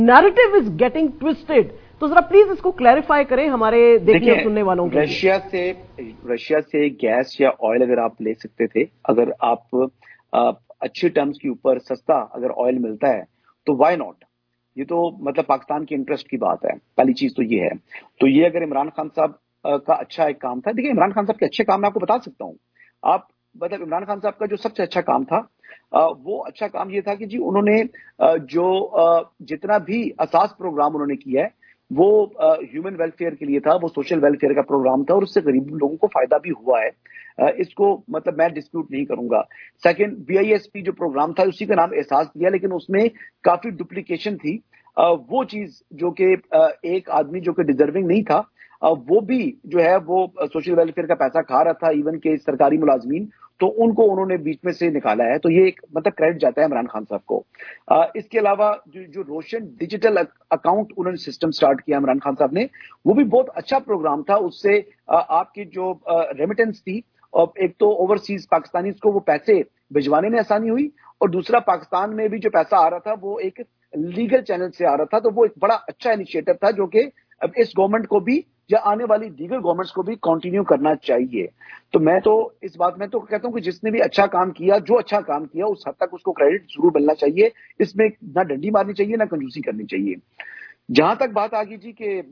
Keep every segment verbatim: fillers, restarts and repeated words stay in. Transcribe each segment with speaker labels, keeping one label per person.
Speaker 1: Narrative is getting twisted, तो जरा please इसको क्लैरिफाई करें हमारे देखने और सुनने वालों के लिए।
Speaker 2: रशिया से रशिया से गैस या ऑयल अगर आप ले सकते थे, अगर आप आ, अच्छे टर्म्स के ऊपर सस्ता अगर ऑयल मिलता है तो व्हाई नॉट। ये तो मतलब पाकिस्तान के इंटरेस्ट की बात है, पहली चीज तो ये है। तो ये अगर इमरान खान साहब का अच्छा एक काम था, देखिए इमरान खान साहब के अच्छे काम मैं आपको बता सकता हूँ। आप मतलब इमरान खान साहब का जो सबसे अच्छा काम था वो अच्छा काम ये था कि जी उन्होंने जो जितना भी असास प्रोग्राम उन्होंने किया है वो ह्यूमन वेलफेयर के लिए था, वो सोशल वेलफेयर का प्रोग्राम था और उससे गरीब लोगों को फायदा भी हुआ है। इसको मतलब मैं डिस्प्यूट नहीं करूंगा। सेकंड, बीआईएसपी जो प्रोग्राम था उसी का नाम एहसास दिया, लेकिन उसमें काफी डुप्लीकेशन थी। वो चीज जो कि एक आदमी जो कि डिजर्विंग नहीं था वो भी जो है वो सोशल वेलफेयर का पैसा खा रहा था, इवन के सरकारी मुलाजमीन, तो उनको उन्होंने बीच में से निकाला है। तो ये एक मतलब क्रेडिट जाता है इमरान खान साहब को। आ, इसके अलावा जो जो रोशन डिजिटल अकाउंट उन्होंने सिस्टम स्टार्ट किया इमरान खान साहब ने, वो भी बहुत अच्छा प्रोग्राम था। उससे आ, आपकी जो रेमिटेंस थी, और एक तो ओवरसीज पाकिस्तानी को वो पैसे भिजवाने में आसानी हुई, और दूसरा पाकिस्तान में भी जो पैसा आ रहा था वो एक लीगल चैनल से आ रहा था। तो वो एक बड़ा अच्छा इनिशिएटिव था जो कि अब इस गवर्नमेंट को भी या आने वाली दीगर गवर्नमेंट्स को भी कंटिन्यू करना चाहिए। तो मैं तो इस बात में तो कहता हूं कि जिसने भी अच्छा काम किया, जो अच्छा काम किया उस हद तक उसको क्रेडिट जरूर मिलना चाहिए। इसमें ना डंडी मारनी चाहिए ना कंजूसी करनी चाहिए। जहां तक बात आ गई जी के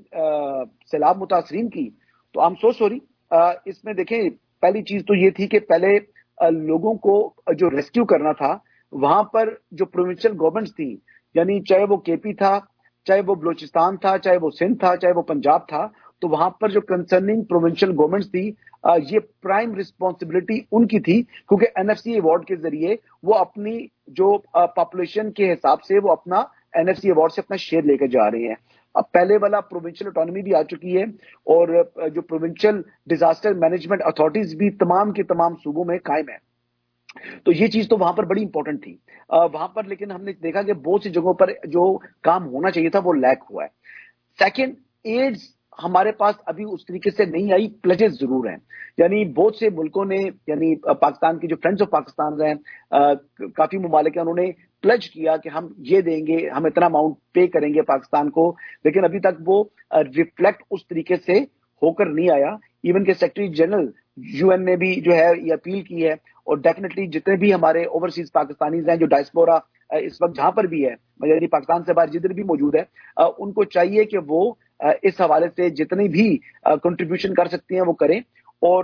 Speaker 2: सैलाब मुतासरीन की, तो आई एम सो सॉरी। इसमें देखें, पहली चीज तो ये थी कि पहले आ, लोगों को जो रेस्क्यू करना था वहां पर जो प्रोविंशियल गवर्नमेंट्स थी, यानी चाहे वो केपी था, चाहे वो बलूचिस्तान था, चाहे वो सिंध था, चाहे वो पंजाब था, तो वहां पर जो कंसर्निंग प्रोविंशियल गवर्नमेंट्स थी, ये प्राइम रिस्पॉन्सिबिलिटी उनकी थी, क्योंकि एनएफसी अवार्ड के जरिए वो अपनी जो पॉपुलेशन के हिसाब से वो अपना एनएफसी अवार्ड से अपना शेयर लेकर जा रहे हैं। अब पहले वाला प्रोविंशियल ऑटोनॉमी भी आ चुकी है, और जो प्रोविंशियल डिजास्टर मैनेजमेंट अथॉरिटीज भी तमाम के तमाम सूबों में कायम है। तो ये चीज तो वहां पर बड़ी इंपॉर्टेंट थी वहां पर, लेकिन हमने देखा कि बहुत सी जगहों पर जो काम होना चाहिए था वो लैक हुआ है। सेकेंड, एड्स हमारे पास अभी उस तरीके से नहीं आई, प्लेजेस जरूर हैं। यानी बहुत से मुल्कों ने, यानी पाकिस्तान की जो फ्रेंड्स ऑफ पाकिस्तान हैं, काफी मुमालिक हैं, उन्होंने प्लेज किया कि हम ये देंगे, हम इतना अमाउंट पे करेंगे पाकिस्तान को, लेकिन अभी तक वो रिफ्लेक्ट उस तरीके से होकर नहीं आया। इवन के सेक्रेटरी जनरल यूएन ने भी जो है ये अपील की है, और डेफिनेटली जितने भी हमारे ओवरसीज पाकिस्तानीज हैं जो डायस्पोरा इस वक्त जहां पर भी है, यानी पाकिस्तान से बाहर जिधर भी मौजूद है, उनको चाहिए कि वो इस हवाले से जितनी भी कंट्रीब्यूशन कर सकती हैं वो करें। और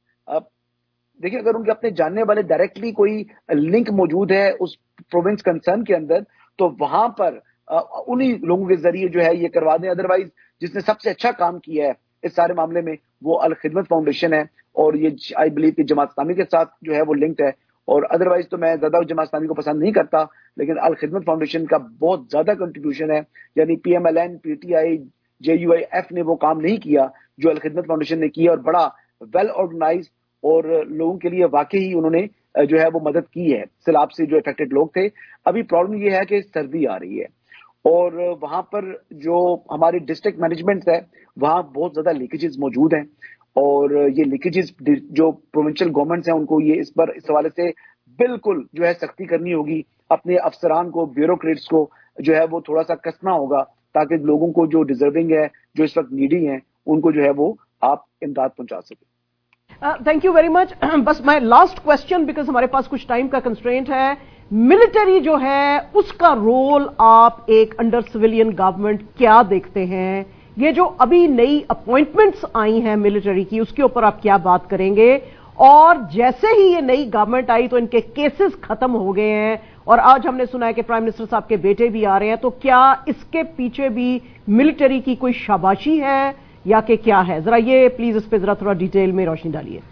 Speaker 2: देखिए, अगर उनके अपने जानने वाले डायरेक्टली कोई लिंक मौजूद है उस प्रोविंस कंसर्न के अंदर, तो वहां पर उन्हीं लोगों के जरिए जो है ये करवा दें। अदरवाइज जिसने सबसे अच्छा काम किया है इस सारे मामले में वो अल खिदमत फाउंडेशन है, और ये आई बिलीव कि जमात इस्लामी के साथ जो है वो लिंक्ड है। और अदरवाइज तो मैं ज्यादा जमात इस्लामी को पसंद नहीं करता, लेकिन अल खिदमत फाउंडेशन का बहुत ज्यादा कंट्रीब्यूशन है। यानी पीएमएलएन, पीटीआई, जेयूआईएफ ने वो काम नहीं किया जो अल खिदमत फाउंडेशन ने किया, और बड़ा वेल ऑर्गेनाइज और लोगों के लिए वाकई उन्होंने जो है वो मदद की है। सैलाब से जो इफेक्टेड लोग थे, अभी प्रॉब्लम ये है कि सर्दी आ रही है और वहां पर जो हमारी डिस्ट्रिक्ट मैनेजमेंट है वहां बहुत ज्यादा लीकेजेस मौजूद हैं, और ये लीकेजेस जो प्रोविंशियल गवर्नमेंट्स हैं उनको ये इस पर इस हवाले से बिल्कुल जो है सख्ती करनी होगी। अपने अफसरान को, ब्यूरोक्रेट्स को जो है वो थोड़ा सा कसना होगा, ताकि लोगों को जो डिजर्विंग है, जो इस वक्त नीडी हैं, उनको जो है वो आप इमदाद पहुंचा सके।
Speaker 1: Thank you very much. बस माय लास्ट क्वेश्चन, बिकॉज हमारे पास कुछ टाइम का कंस्ट्रेंट है, मिलिट्री जो है उसका रोल आप एक अंडर सिविलियन गवर्नमेंट क्या देखते हैं? ये जो अभी नई अपॉइंटमेंट्स आई हैं मिलिट्री की, उसके ऊपर आप क्या बात करेंगे? और जैसे ही ये नई गवर्नमेंट आई तो इनके केसेस खत्म हो गए हैं, और आज हमने सुना है कि प्राइम मिनिस्टर साहब के बेटे भी आ रहे हैं, तो क्या इसके पीछे भी मिलिट्री की कोई शाबाशी है या कि क्या है? जरा ये प्लीज इस पे जरा थोड़ा डिटेल में रोशनी डालिए।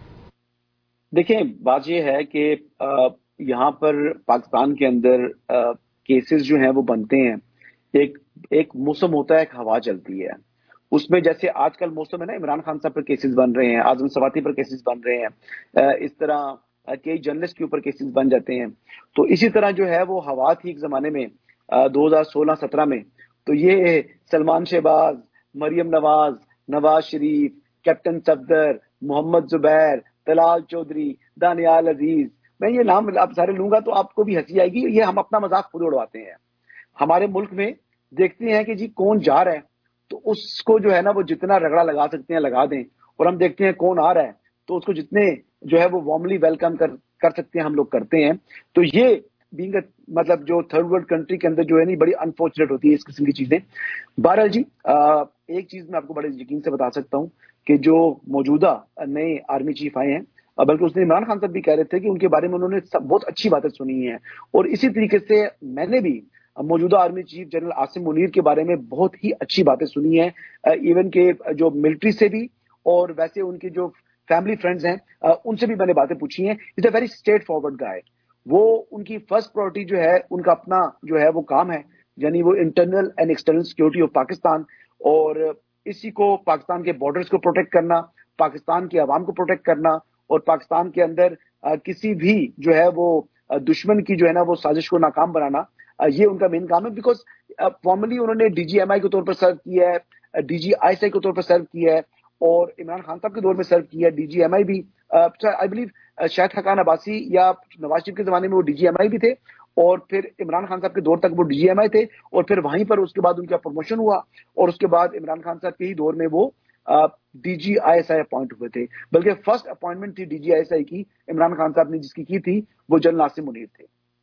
Speaker 2: देखिए, बात ये है कि यहाँ पर पाकिस्तान के अंदर केसेस जो हैं वो बनते हैं, एक एक मौसम होता है, एक हवा चलती है, उसमें जैसे आजकल मौसम है ना, इमरान खान साहब पर केसेस बन रहे हैं, आजम सवाती पर केसेस बन रहे हैं, इस तरह कई जर्नलिस्ट के ऊपर केसेस बन जाते हैं। तो इसी तरह जो है वो हवा थी एक जमाने में दो हजार सोलह सत्रह में, तो ये सलमान शहबाज, मरियम नवाज, नवाज शरीफ, कैप्टन सफदर, मोहम्मद जुबैर, तलाल चौधरी, दानियाल अजीज, मैं ये नाम आप सारे लूंगा तो आपको भी हंसी आएगी। ये हम अपना मजाक खुद उड़वाते हैं। हमारे मुल्क में دیکھتے ہیں کہ جی کون جا رہا ہے تو اس کو جو ہے نا وہ جتنا رگڑا لگا سکتے ہیں لگا دیں, اور ہم دیکھتے ہیں کون آ رہا ہے تو اس کو جتنے جو ہے وہ وارملی ویلکم کر کر سکتے ہیں ہم لوگ کرتے ہیں. تو یہ بینگ مطلب جو تھرڈ ورلڈ کنٹری کے اندر جو ہے نا بڑی انفارچونیٹ ہوتی ہے اس قسم کی چیزیں. بہرحال جی ایک چیز میں آپ کو بڑے یقین سے بتا سکتا ہوں کہ جو موجودہ نئے آرمی چیف آئے ہیں, بلکہ اس نے عمران خان صاحب بھی کہہ رہے تھے کہ ان کے بارے میں انہوں نے بہت اچھی باتیں سنی ہیں, اور اسی طریقے سے میں نے بھی موجودہ army chief general Asim Munir کے بارے میں بہت ہی اچھی باتیں سنی ہیں, ایون کہ جو ملٹری سے بھی اور ویسے ان کے جو فیملی فرینڈز ہیں ان سے بھی میں نے باتیں پوچھی ہیں. It's a very straightforward guy. وہ ان کی فرسٹ پرائرٹی جو ہے ان کا اپنا جو ہے وہ کام ہے, یعنی وہ internal and external security of Pakistan, اور اسی کو پاکستان کے بارڈرز کو پروٹیکٹ کرنا, پاکستان کی عوام کو پروٹیکٹ کرنا, اور پاکستان کے اندر کسی بھی جو ہے وہ دشمن کی جو ہے نا وہ سازش کو ناکام بنانا, یہ ان کا مین کام ہے. بیکاز فارملی انہوں نے ڈی جی ایم آئی کے طور پر سرو کیا ہے, ڈی جی آئی ایس آئی کے طور پر سرو کیا ہے, اور عمران خان صاحب کے دور میں سرو کیا ہے ڈی جی ایم آئی بھی. آئی بلیو شاید حقان عباسی یا نواز شریف کے زمانے میں وہ ڈی جی ایم آئی بھی تھے, اور پھر عمران خان صاحب کے دور تک وہ ڈی جی ایم آئی تھے, اور پھر وہیں پر اس کے بعد ان کا پروموشن ہوا, اور اس کے بعد عمران خان صاحب کے ہی دور میں وہ D G I S I appoint ہوئے تھے. بلکہ فرسٹ اپوائنٹمنٹ تھی D G I S I کی عمران خان صاحب نے جس کی کی تھی وہ جنرل عاصم منیر تھے.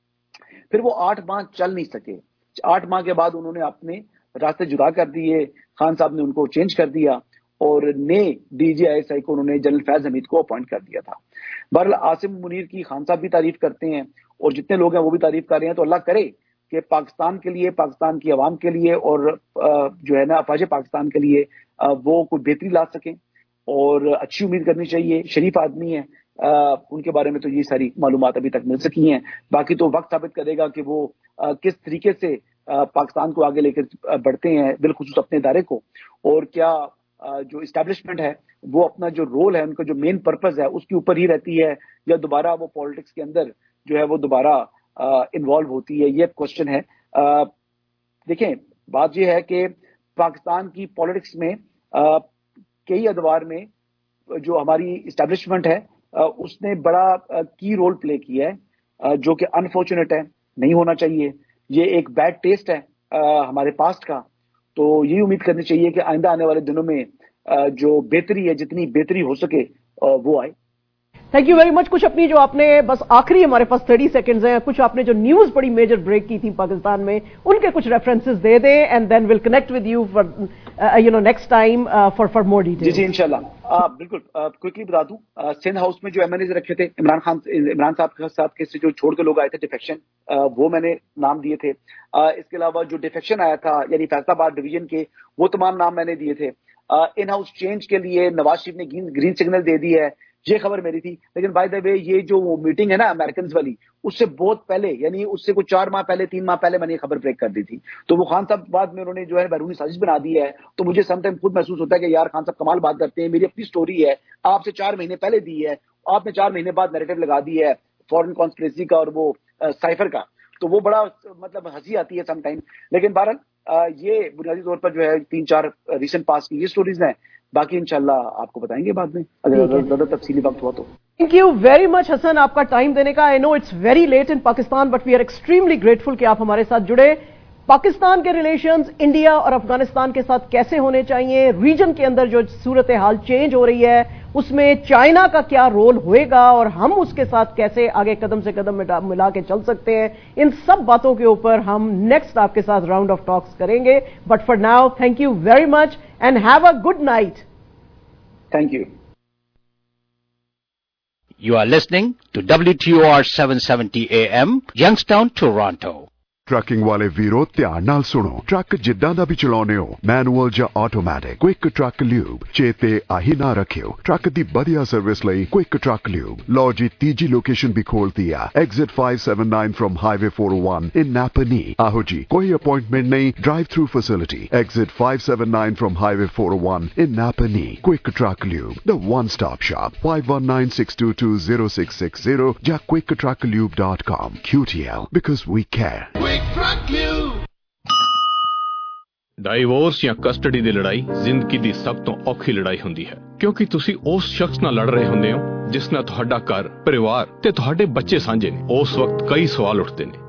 Speaker 2: پھر وہ آٹھ ماہ چل نہیں سکے, آٹھ ماہ کے بعد انہوں نے اپنے راستے جدا کر دیے, خان صاحب نے ان کو چینج کر دیا, اور نئے ڈی جی آئی ایس آئی کو انہوں نے جنرل فیض حمید کو اپوائنٹ کر دیا تھا. بہرحال عاصم منیر کی خان صاحب بھی تعریف کرتے ہیں, اور جتنے لوگ ہیں وہ بھی تعریف کر رہے ہیں. تو اللہ کرے کہ پاکستان کے لیے, پاکستان کی عوام کے لیے, اور جو ہے نا افواج پاکستان کے لیے وہ کوئی بہتری لا سکیں, اور اچھی امید کرنی چاہیے. شریف آدمی ہیں, ان کے بارے میں تو یہ ساری معلومات ابھی تک مل سکی ہیں. باقی تو وقت ثابت کرے گا کہ وہ کس طریقے سے پاکستان کو آگے لے کر بڑھتے ہیں, بالخصوص اپنے ادارے کو, اور کیا جو اسٹیبلشمنٹ ہے وہ اپنا جو رول ہے, ان کا جو مین پرپز ہے اس کے اوپر ہی رہتی ہے, یا دوبارہ وہ پالیٹکس کے اندر جو ہے وہ دوبارہ انوالو ہوتی ہے. یہ کوشچن ہے. دیکھیں بات یہ ہے کہ پاکستان کی پالیٹکس میں کئی ادوار میں جو ہماری اسٹیبلشمنٹ ہے اس نے بڑا کی رول پلے کیا ہے, جو کہ انفارچونیٹ ہے, نہیں ہونا چاہیے. یہ ایک بیڈ ٹیسٹ ہے ہمارے پاسٹ کا. تو یہ امید کرنی چاہیے کہ آئندہ آنے والے دنوں میں جو بہتری ہے, جتنی بہتری ہو سکے وہ آئے.
Speaker 1: Thank you very much. کچھ اپنی جو آپ نے بس آخری ہمارے پاس تھرٹی سیکنڈز ہیں, کچھ آپ نے جو نیوز بڑی میجر بریک کی تھی پاکستان میں ان کے کچھ ریفرنسز دے دیں, and then will connect with you for you know next time for for more detail.
Speaker 2: جی جی انشاءاللہ بالکل. کوئکلی بتا دوں, سندھ ہاؤس میں جو ایم این ایز رکھے تھے عمران خان عمران صاحب صاحب کے سے جو چھوڑ کے لوگ آئے تھے ڈیفیکشن, وہ میں نے نام دیے تھے. اس کے علاوہ جو ڈیفیکشن آیا تھا یعنی فیصلہ آباد ڈویژن کے, وہ تمام نام میں نے دیے تھے. ان ہاؤس چینج کے لیے نواز شریف نے گرین سگنل دے دی ہے, یہ خبر میری تھی. لیکن بائی دا وے یہ جو میٹنگ ہے نا امریکنز والی, اس سے بہت پہلے یعنی اس سے کچھ چار ماہ پہلے تین ماہ پہلے میں نے یہ خبر بریک کر دی تھی. تو وہ خان صاحب بعد میں انہوں نے جو ہے بیرونی سازش بنا دی ہے. تو مجھے سم ٹائم خود محسوس ہوتا ہے کہ یار خان صاحب کمال بات کرتے ہیں, میری اپنی سٹوری ہے, آپ سے چار مہینے پہلے دی ہے, آپ نے چار مہینے بعد نیریٹو لگا دی ہے فورن کانسپریسی کا اور وہ سائفر کا. تو وہ بڑا مطلب ہنسی آتی ہے سم ٹائم. لیکن بہرحال یہ بنیادی طور پر جو ہے تین چار ریسنٹ پاس کی یہ سٹوریز ہیں. باقی انشاءاللہ آپ کو بتائیں گے بعد میں اگر زیادہ تفصیلی وقت ہوا تو.
Speaker 1: Thank you very much Hassan, آپ کا ٹائم دینے کا. I know it's very late in Pakistan but we are extremely grateful کہ آپ ہمارے ساتھ جڑے. پاکستان کے ریلیشنز انڈیا اور افغانستان کے ساتھ کیسے ہونے چاہیے, ریجن کے اندر جو صورتحال چینج ہو رہی ہے اس میں چائنا کا کیا رول ہوئے گا, اور ہم اس کے ساتھ کیسے آگے قدم سے قدم ملا کے چل سکتے ہیں, ان سب باتوں کے اوپر ہم نیکسٹ آپ کے ساتھ راؤنڈ آف ٹاکس کریں گے. But for now thank you very much and have a good night.
Speaker 2: Thank you.
Speaker 3: You are listening to W T O R seven seventy A M, Youngstown, Toronto.
Speaker 4: Trucking ਵਾਲੇ ਵੀਰੋ ਧਿਆਨ ਨਾਲ ਸੁਣੋ. Truck ਜਿੱਦਾਂ ਦਾ ਵੀ ਚਲਾਉਨੇ ਹੋ, manual ਜਾਂ automatic, quick truck lube ਚੇਤੇ ਆਹੀ ਨਾ ਰੱਖਿਓ. ਟਰੱਕ ਦੀ ਵਧੀਆ ਸਰਵਿਸ ਲਈ ਕੁਇਕ ਟਰੱਕ ਲਿਊਬ. ਲਓ ਜੀ ਤੀਜੀ ਲੋਕੇਸ਼ਨ ਵੀ ਖੋਲਤੀ ਆ, exit five seventy-nine from highway four oh one in Napanee. ਆਹੋ ਜੀ, ਕੋਈ ਅਪਾਇੰਟਮੈਂਟ ਨਹੀਂ, drive through facility. Exit five seventy-nine from highway four oh one in Napanee. Quick truck lube, the one stop shop. five one nine six two two zero six six zero ਜਾਂ quick truck lube dot com. Q T L, because we care.
Speaker 5: Divorce ਜਾਂ custody ਦੀ ਲੜਾਈ ਜ਼ਿੰਦਗੀ ਦੀ ਸਭ ਤੋਂ ਔਖੀ ਲੜਾਈ ਹੁੰਦੀ ਹੈ, ਕਿਉਂਕਿ ਤੁਸੀਂ ਉਸ ਸ਼ਖਸ ਨਾਲ ਲੜ ਰਹੇ ਹੁੰਦੇ ਹੋ ਜਿਸ ਨਾਲ ਤੁਹਾਡਾ ਘਰ, ਪਰਿਵਾਰ ਤੇ ਤੁਹਾਡੇ ਬੱਚੇ ਸਾਂਝੇ ਨੇ. ਉਸ ਵਕਤ ਕਈ ਸਵਾਲ ਉੱਠਦੇ ਨੇ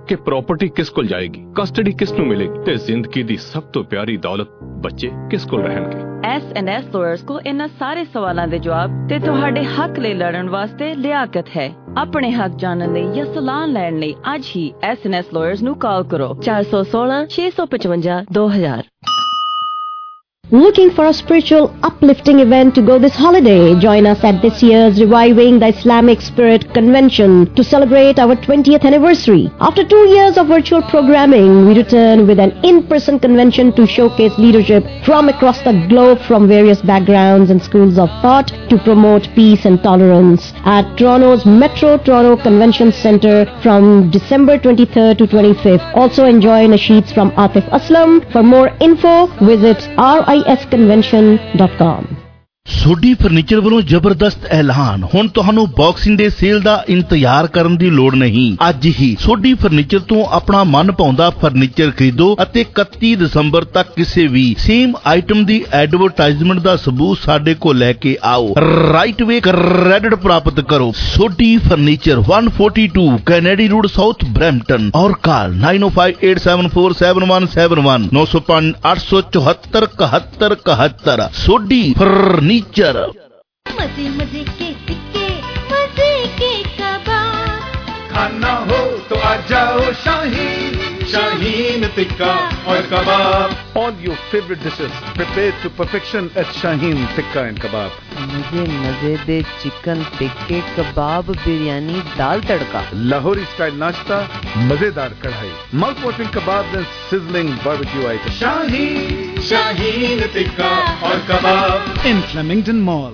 Speaker 5: ਕਿ ਪ੍ਰਾਪਰਟੀ ਕਿਸ ਕੋਲ ਜਾਏਗੀ, ਕਸਟਡੀ ਕਿਸ ਨੂੰ ਮਿਲੇਗੀ ਤੇ ਜ਼ਿੰਦਗੀ ਦੀ ਸਭ ਤੋਂ ਪਿਆਰੀ ਦੌਲਤ ਬੱਚੇ ਕਿਸ ਕੋਲ ਰਹਿਣਗੇ।
Speaker 6: ਐਸ ਐਂਡ ਐਸ ਲਾਇਰਸ ਕੋਲ ਇਹਨਾਂ ਸਾਰੇ ਸਵਾਲਾਂ ਦੇ ਜਵਾਬ ਤੇ ਤੁਹਾਡੇ ਹੱਕ ਲਈ ਲੜਨ ਵਾਸਤੇ ਲਿਆਕਤ ਹੈ। ਆਪਣੇ ਹੱਕ ਜਾਣਨ ਲਈ ਜਾਂ ਸਲਾਹ ਲੈਣ ਲਈ ਅੱਜ ਹੀ ਐਸ ਐਂਡ ਐਸ ਲਾਇਰਸ ਨੂੰ ਕਾਲ ਕਰੋ ਚਾਰ ਸੌ ਸੋਲਾਂ ਛੇ ਸੌ ਪਚਵੰਜਾ ਦੋ ਹਜ਼ਾਰ।
Speaker 7: Looking for a spiritual uplifting event to go this holiday? Join us at this year's Reviving the Islamic Spirit Convention to celebrate our twentieth anniversary. After two years of virtual programming, we return with an in-person convention to showcase leadership from across the globe from various backgrounds and schools of thought to promote peace and tolerance at Toronto's Metro Toronto Convention Centre from December twenty-third to twenty-fifth. Also enjoy nasheeds from Atif Aslam. For more info, visit R I S convention dot com.
Speaker 8: Sodhi furniture ਵੱਲੋਂ ਜ਼ਬਰਦਸਤ ਐਲਾਨ, ਹੁਣ ਤੁਹਾਨੂੰ boxing ਦੇ sale ਦਾ ਇੰਤਜ਼ਾਰ ਕਰਨ ਦੀ ਲੋੜ ਨਹੀਂ। ਅੱਜ ਹੀ ਸੋਢੀ ਫਰਨੀਚਰ ਤੋਂ ਆਪਣਾ ਮਨ ਭਾਉਂਦਾ ਫਰਨੀਚਰ ਖਰੀਦੋ ਅਤੇ ਇਕੱਤੀ ਦਸੰਬਰ ਤੱਕ ਕਿਸੇ ਵੀ ਸੇਮ ਆਈਟਮ ਦੀ ਐਡਵਰਟਾਈਜ਼ਮੈਂਟ ਦਾ ਸਬੂਤ ਸਾਡੇ ਕੋਲ ਲੈ ਕੇ ਆਓ। ਰਾਈਟ ਵੇ ਕ੍ਰੈਡਿਟ ਪ੍ਰਾਪਤ ਕਰੋ। Sodhi furniture one forty-two Kennedy road south Brampton और call nine oh five eight seven four seven one seven one नौ सौ पाँच आठ सौ चौहत्तर इकहत्तर इकहत्तर। सोढी फर्नीचर।
Speaker 9: मजे मजे के टिक्के, मजे के कबाब,
Speaker 10: खाना हो तो आ जाओ शाहीन, शाहीन टिक्का और कबाब। All your favorite dishes prepared to perfection at Shaheen Tikka and Kebab.
Speaker 11: मुझे मजे दे चिकन टिक्के कबाब बिरयानी दाल तड़का,
Speaker 10: लाहौरी स्टाइल नाश्ता, मजेदार कढ़ाई, माउथ वाटरिंग कबाब and sizzling barbecue items. Shaheen, Shaheen Tikka और कबाब in Flemington Mall.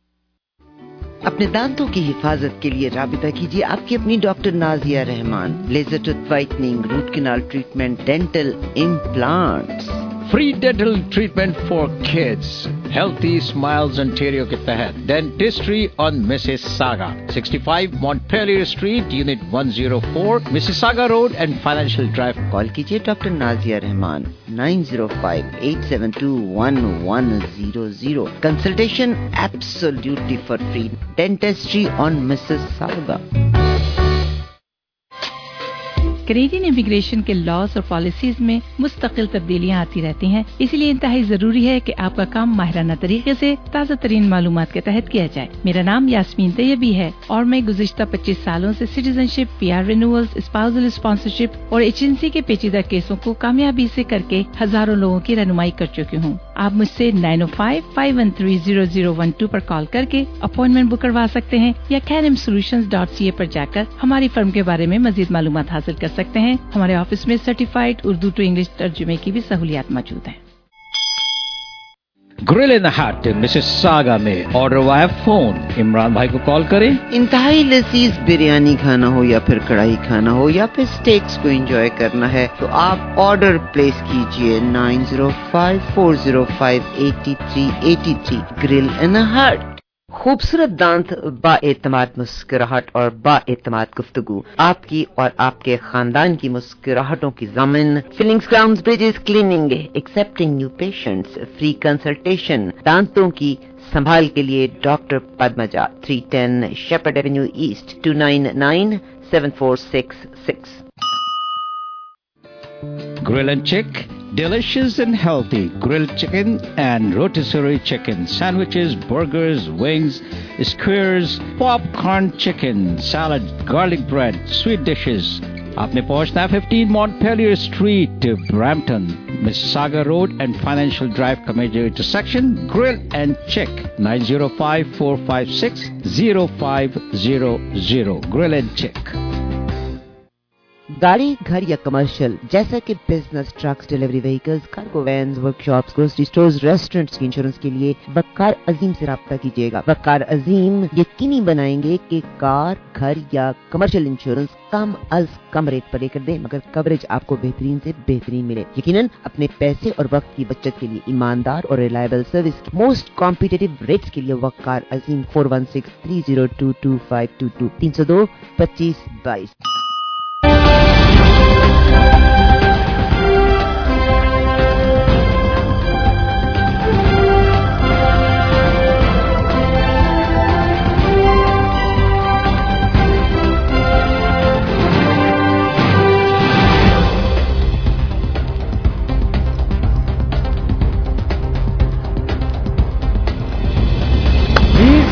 Speaker 11: अपने दांतों की हिफाजत के लिए राबिता कीजिए आपकी अपनी doctor Nazia Rahman. Laser tooth whitening, root canal treatment, dental implants,
Speaker 3: free dental treatment for kids, healthy smiles Ontario के तहत dentistry on Mississauga, sixty-five Montpelier Street, Unit one oh four, Mississauga Road and Financial Drive.
Speaker 11: Call कीजिए doctor Nazia Rahman nine oh five eight seven two one one zero zero. Consultation absolutely for free. Dentistry on Mississauga.
Speaker 12: Canadian immigration के laws और policies में मुस्तकिल तब्दीलियां आती रहती हैं, इसलिए इंतहाई जरूरी है कि आपका काम माहिराना तरीके से ताज़ा तरीन मालूमात के तहत किया जाए। मेरा नाम यास्मीन तैयबी है और मैं गुज़िश्ता पच्चीस सालों से citizenship, PR renewals, spousal sponsorship और एजेंसी के पेचीदा केसों को कामयाबी से करके हजारों लोगों की रहनुमाई कर चुकी हूँ। आप मुझसे nine oh five five one three zero zero one two पर कॉल करके अपॉइंटमेंट बुक करवा सकते हैं या कैनम सोल्यूशंस डॉट सी ए पर जाकर हमारी फर्म के बारे में मजीद मालूमात हासिल कर सकते हैं। हमारे ऑफिस में सर्टिफाइड उर्दू टू इंग्लिश तर्जुमे की भी सहूलियात मौजूद हैं।
Speaker 3: Grill in the hut Mississauga में ऑर्डर वाया फोन, इमरान भाई को कॉल करें।
Speaker 11: इंतहाई लजीज बिरयानी खाना हो या फिर कढ़ाई खाना हो या फिर स्टेक्स को एंजॉय करना है तो आप ऑर्डर प्लेस कीजिए nine oh five four oh five eight three eight three। Grill in the hut. खूबसूरत दांत, बाएतमाद मुस्कुराहट और बाएतमाद गुफ्तगू, आपकी और आपके खानदान की मुस्कुराहटों की ज़मीन। Fillings, crowns, bridges, cleaning, accepting new patients, free consultation. दांतों की संभाल के लिए doctor Padmaja, three ten Sheppard avenue east, two nine nine seven four six six।
Speaker 3: Grill and Chick, delicious and healthy grilled chicken and rotisserie chicken, sandwiches, burgers, wings, skewers, popcorn chicken, salad, garlic bread, sweet dishes. आपने पहुंचना है fifteen Montpelier Street, Brampton, Mississauga Road and Financial Drive का major intersection. Grill and Chick nine oh five four five six oh five zero zero. Grill and Chick.
Speaker 11: गाड़ी, घर या commercial जैसा कि business, trucks, delivery vehicles, cargo vans, workshops, grocery stores, restaurants की insurance के लिए वकार अजीम से राब्ता कीजिएगा। वकार अजीम यकीनी बनाएंगे कि कार, घर या कमर्शियल इंश्योरेंस कम अज कम रेट पर लेकर दें मगर कवरेज आपको बेहतरीन से बेहतरीन मिले। यकीनन अपने पैसे और वक्त की बचत के लिए ईमानदार और reliable service most competitive rates के लिए वकार अजीम four one six three zero two two five two two तीन सौ दो पच्चीस बाईस।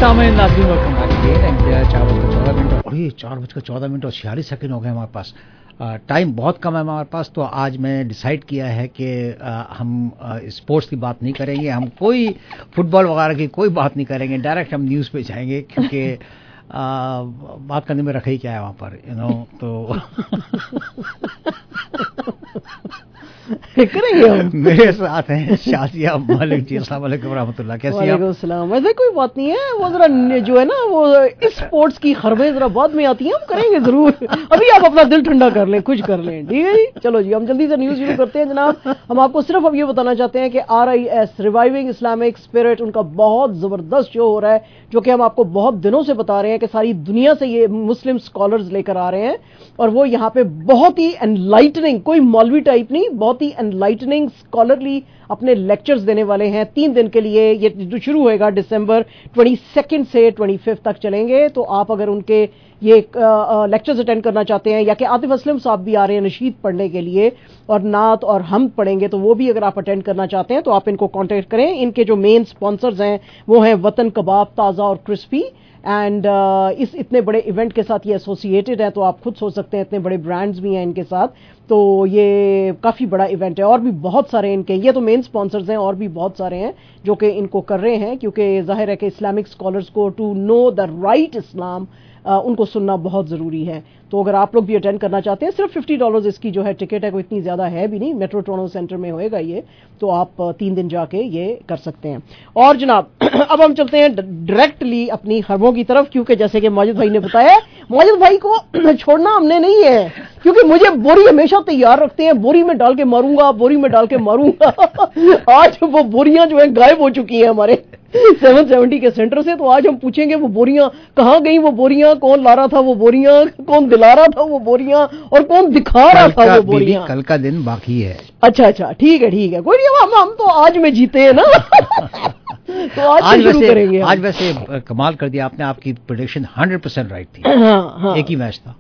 Speaker 3: सामने नाज़रीन वेलकम बैक अगेन। चार बजकर चौदह मिनट और ये चार बजकर चौदह मिनट और छियालीस सेकंड हो गए हमारे पास। टाइम बहुत कम है हमारे पास, तो आज मैंने डिसाइड किया है कि हम स्पोर्ट्स की बात नहीं करेंगे, हम कोई फुटबॉल वगैरह की कोई बात नहीं करेंगे, डायरेक्ट हम न्यूज़ पे जाएंगे, क्योंकि बात करने में रखा ही क्या है वहाँ पर, यू नो। तो
Speaker 1: करेंगे हम।
Speaker 3: मेरे साथ हैं शाजिया मलिक जी। अस्सलाम वालेकुम रहमतुल्लाह, कैसी हैं आप?
Speaker 1: वालेकुम सलाम। वैसे कोई बात नहीं है, वो जरा जो है ना वो इस स्पोर्ट्स की खबरें जरा बाद में आती हैं, हम करेंगे जरूर। अभी आप अपना दिल ठंडा कर लें, खुश कर लें, ठीक है जी। चलो जी, हम जल्दी से न्यूज़ शुरू करते हैं जनाब। हम आपको सिर्फ अब ये बताना चाहते हैं कि R I S reviving Islamic spirit, उनका बहुत जबरदस्त शो हो रहा है, जो कि हम आपको बहुत दिनों से बता रहे हैं कि सारी दुनिया से ये मुस्लिम स्कॉलर्स लेकर आ रहे हैं, और वो यहाँ पे बहुत ही एनलाइटनिंग, कोई मौलवी टाइप नहीं, बहुत ही एनलाइटनिंग स्कॉलरली अपने लेक्चर्स देने वाले हैं तीन दिन के लिए। ये जो शुरू होएगा दिसंबर बाईस से पच्चीस तक चलेंगे। तो आप अगर उनके ये लेक्चर्स अटेंड करना चाहते हैं, या कि आतिफ असलम साहब भी आ रहे हैं नशीद पढ़ने के लिए, और नात और हम पढ़ेंगे, तो वो भी अगर आप अटेंड करना चाहते हैं तो आप इनको कांटेक्ट करें। इनके जो मेन स्पॉन्सर्स हैं वो हैं वतन कबाब, ताज़ा और क्रिस्पी। एंड uh, इस इतने बड़े इवेंट के साथ ये एसोसिएटेड है, तो आप खुद सोच सकते हैं इतने बड़े ब्रांड्स भी हैं इनके साथ, तो ये काफ़ी बड़ा इवेंट है। और भी बहुत सारे इनके, ये तो मेन स्पॉन्सर्स हैं, और भी बहुत सारे हैं जो कि इनको कर रहे हैं, क्योंकि जाहिर है कि इस्लामिक स्कॉलर्स को to know the right Islam, Uh, उनको सुनना बहुत ज़रूरी है। तो अगर आप लोग भी अटेंड करना चाहते हैं, सिर्फ फिफ्टी डॉलर्स इसकी जो है टिकट है, कोई इतनी ज़्यादा है भी नहीं, मेट्रो टोरंटो सेंटर में होएगा ये, तो आप uh, तीन दिन जाके ये कर सकते हैं। और जनाब अब हम चलते हैं डायरेक्टली अपनी खबरों की तरफ, क्योंकि जैसे कि माजिद भाई ने बताया, माजिद भाई को छोड़ना हमने नहीं है, क्योंकि मुझे बोरी हमेशा तैयार रखते हैं, बोरी में डाल के मारूंगा, बोरी में डाल के मारूंगा। आज वो बोरियां जो है गायब हो चुकी हैं हमारे सेवन सेवेंटी के सेंटर से, तो आज हम पूछेंगे वो बोरियां कहाँ गई, वो बोरियां कौन ला रहा था, वो बोरियां कौन दिला रहा था, वो बोरियां और कौन दिखा रहा था वो बोरियां।
Speaker 3: कल का दिन बाकी है।
Speaker 1: अच्छा अच्छा, ठीक है ठीक है, कोई नहीं, हम हम तो आज में जीते हैं ना। तो आज, आज शुरू करेंगे।
Speaker 3: आज वैसे कमाल कर दिया आपने, आपकी प्रेडिक्शन हंड्रेड परसेंट राइट थी।
Speaker 1: हाँ, हाँ।
Speaker 3: एक ही मैच था।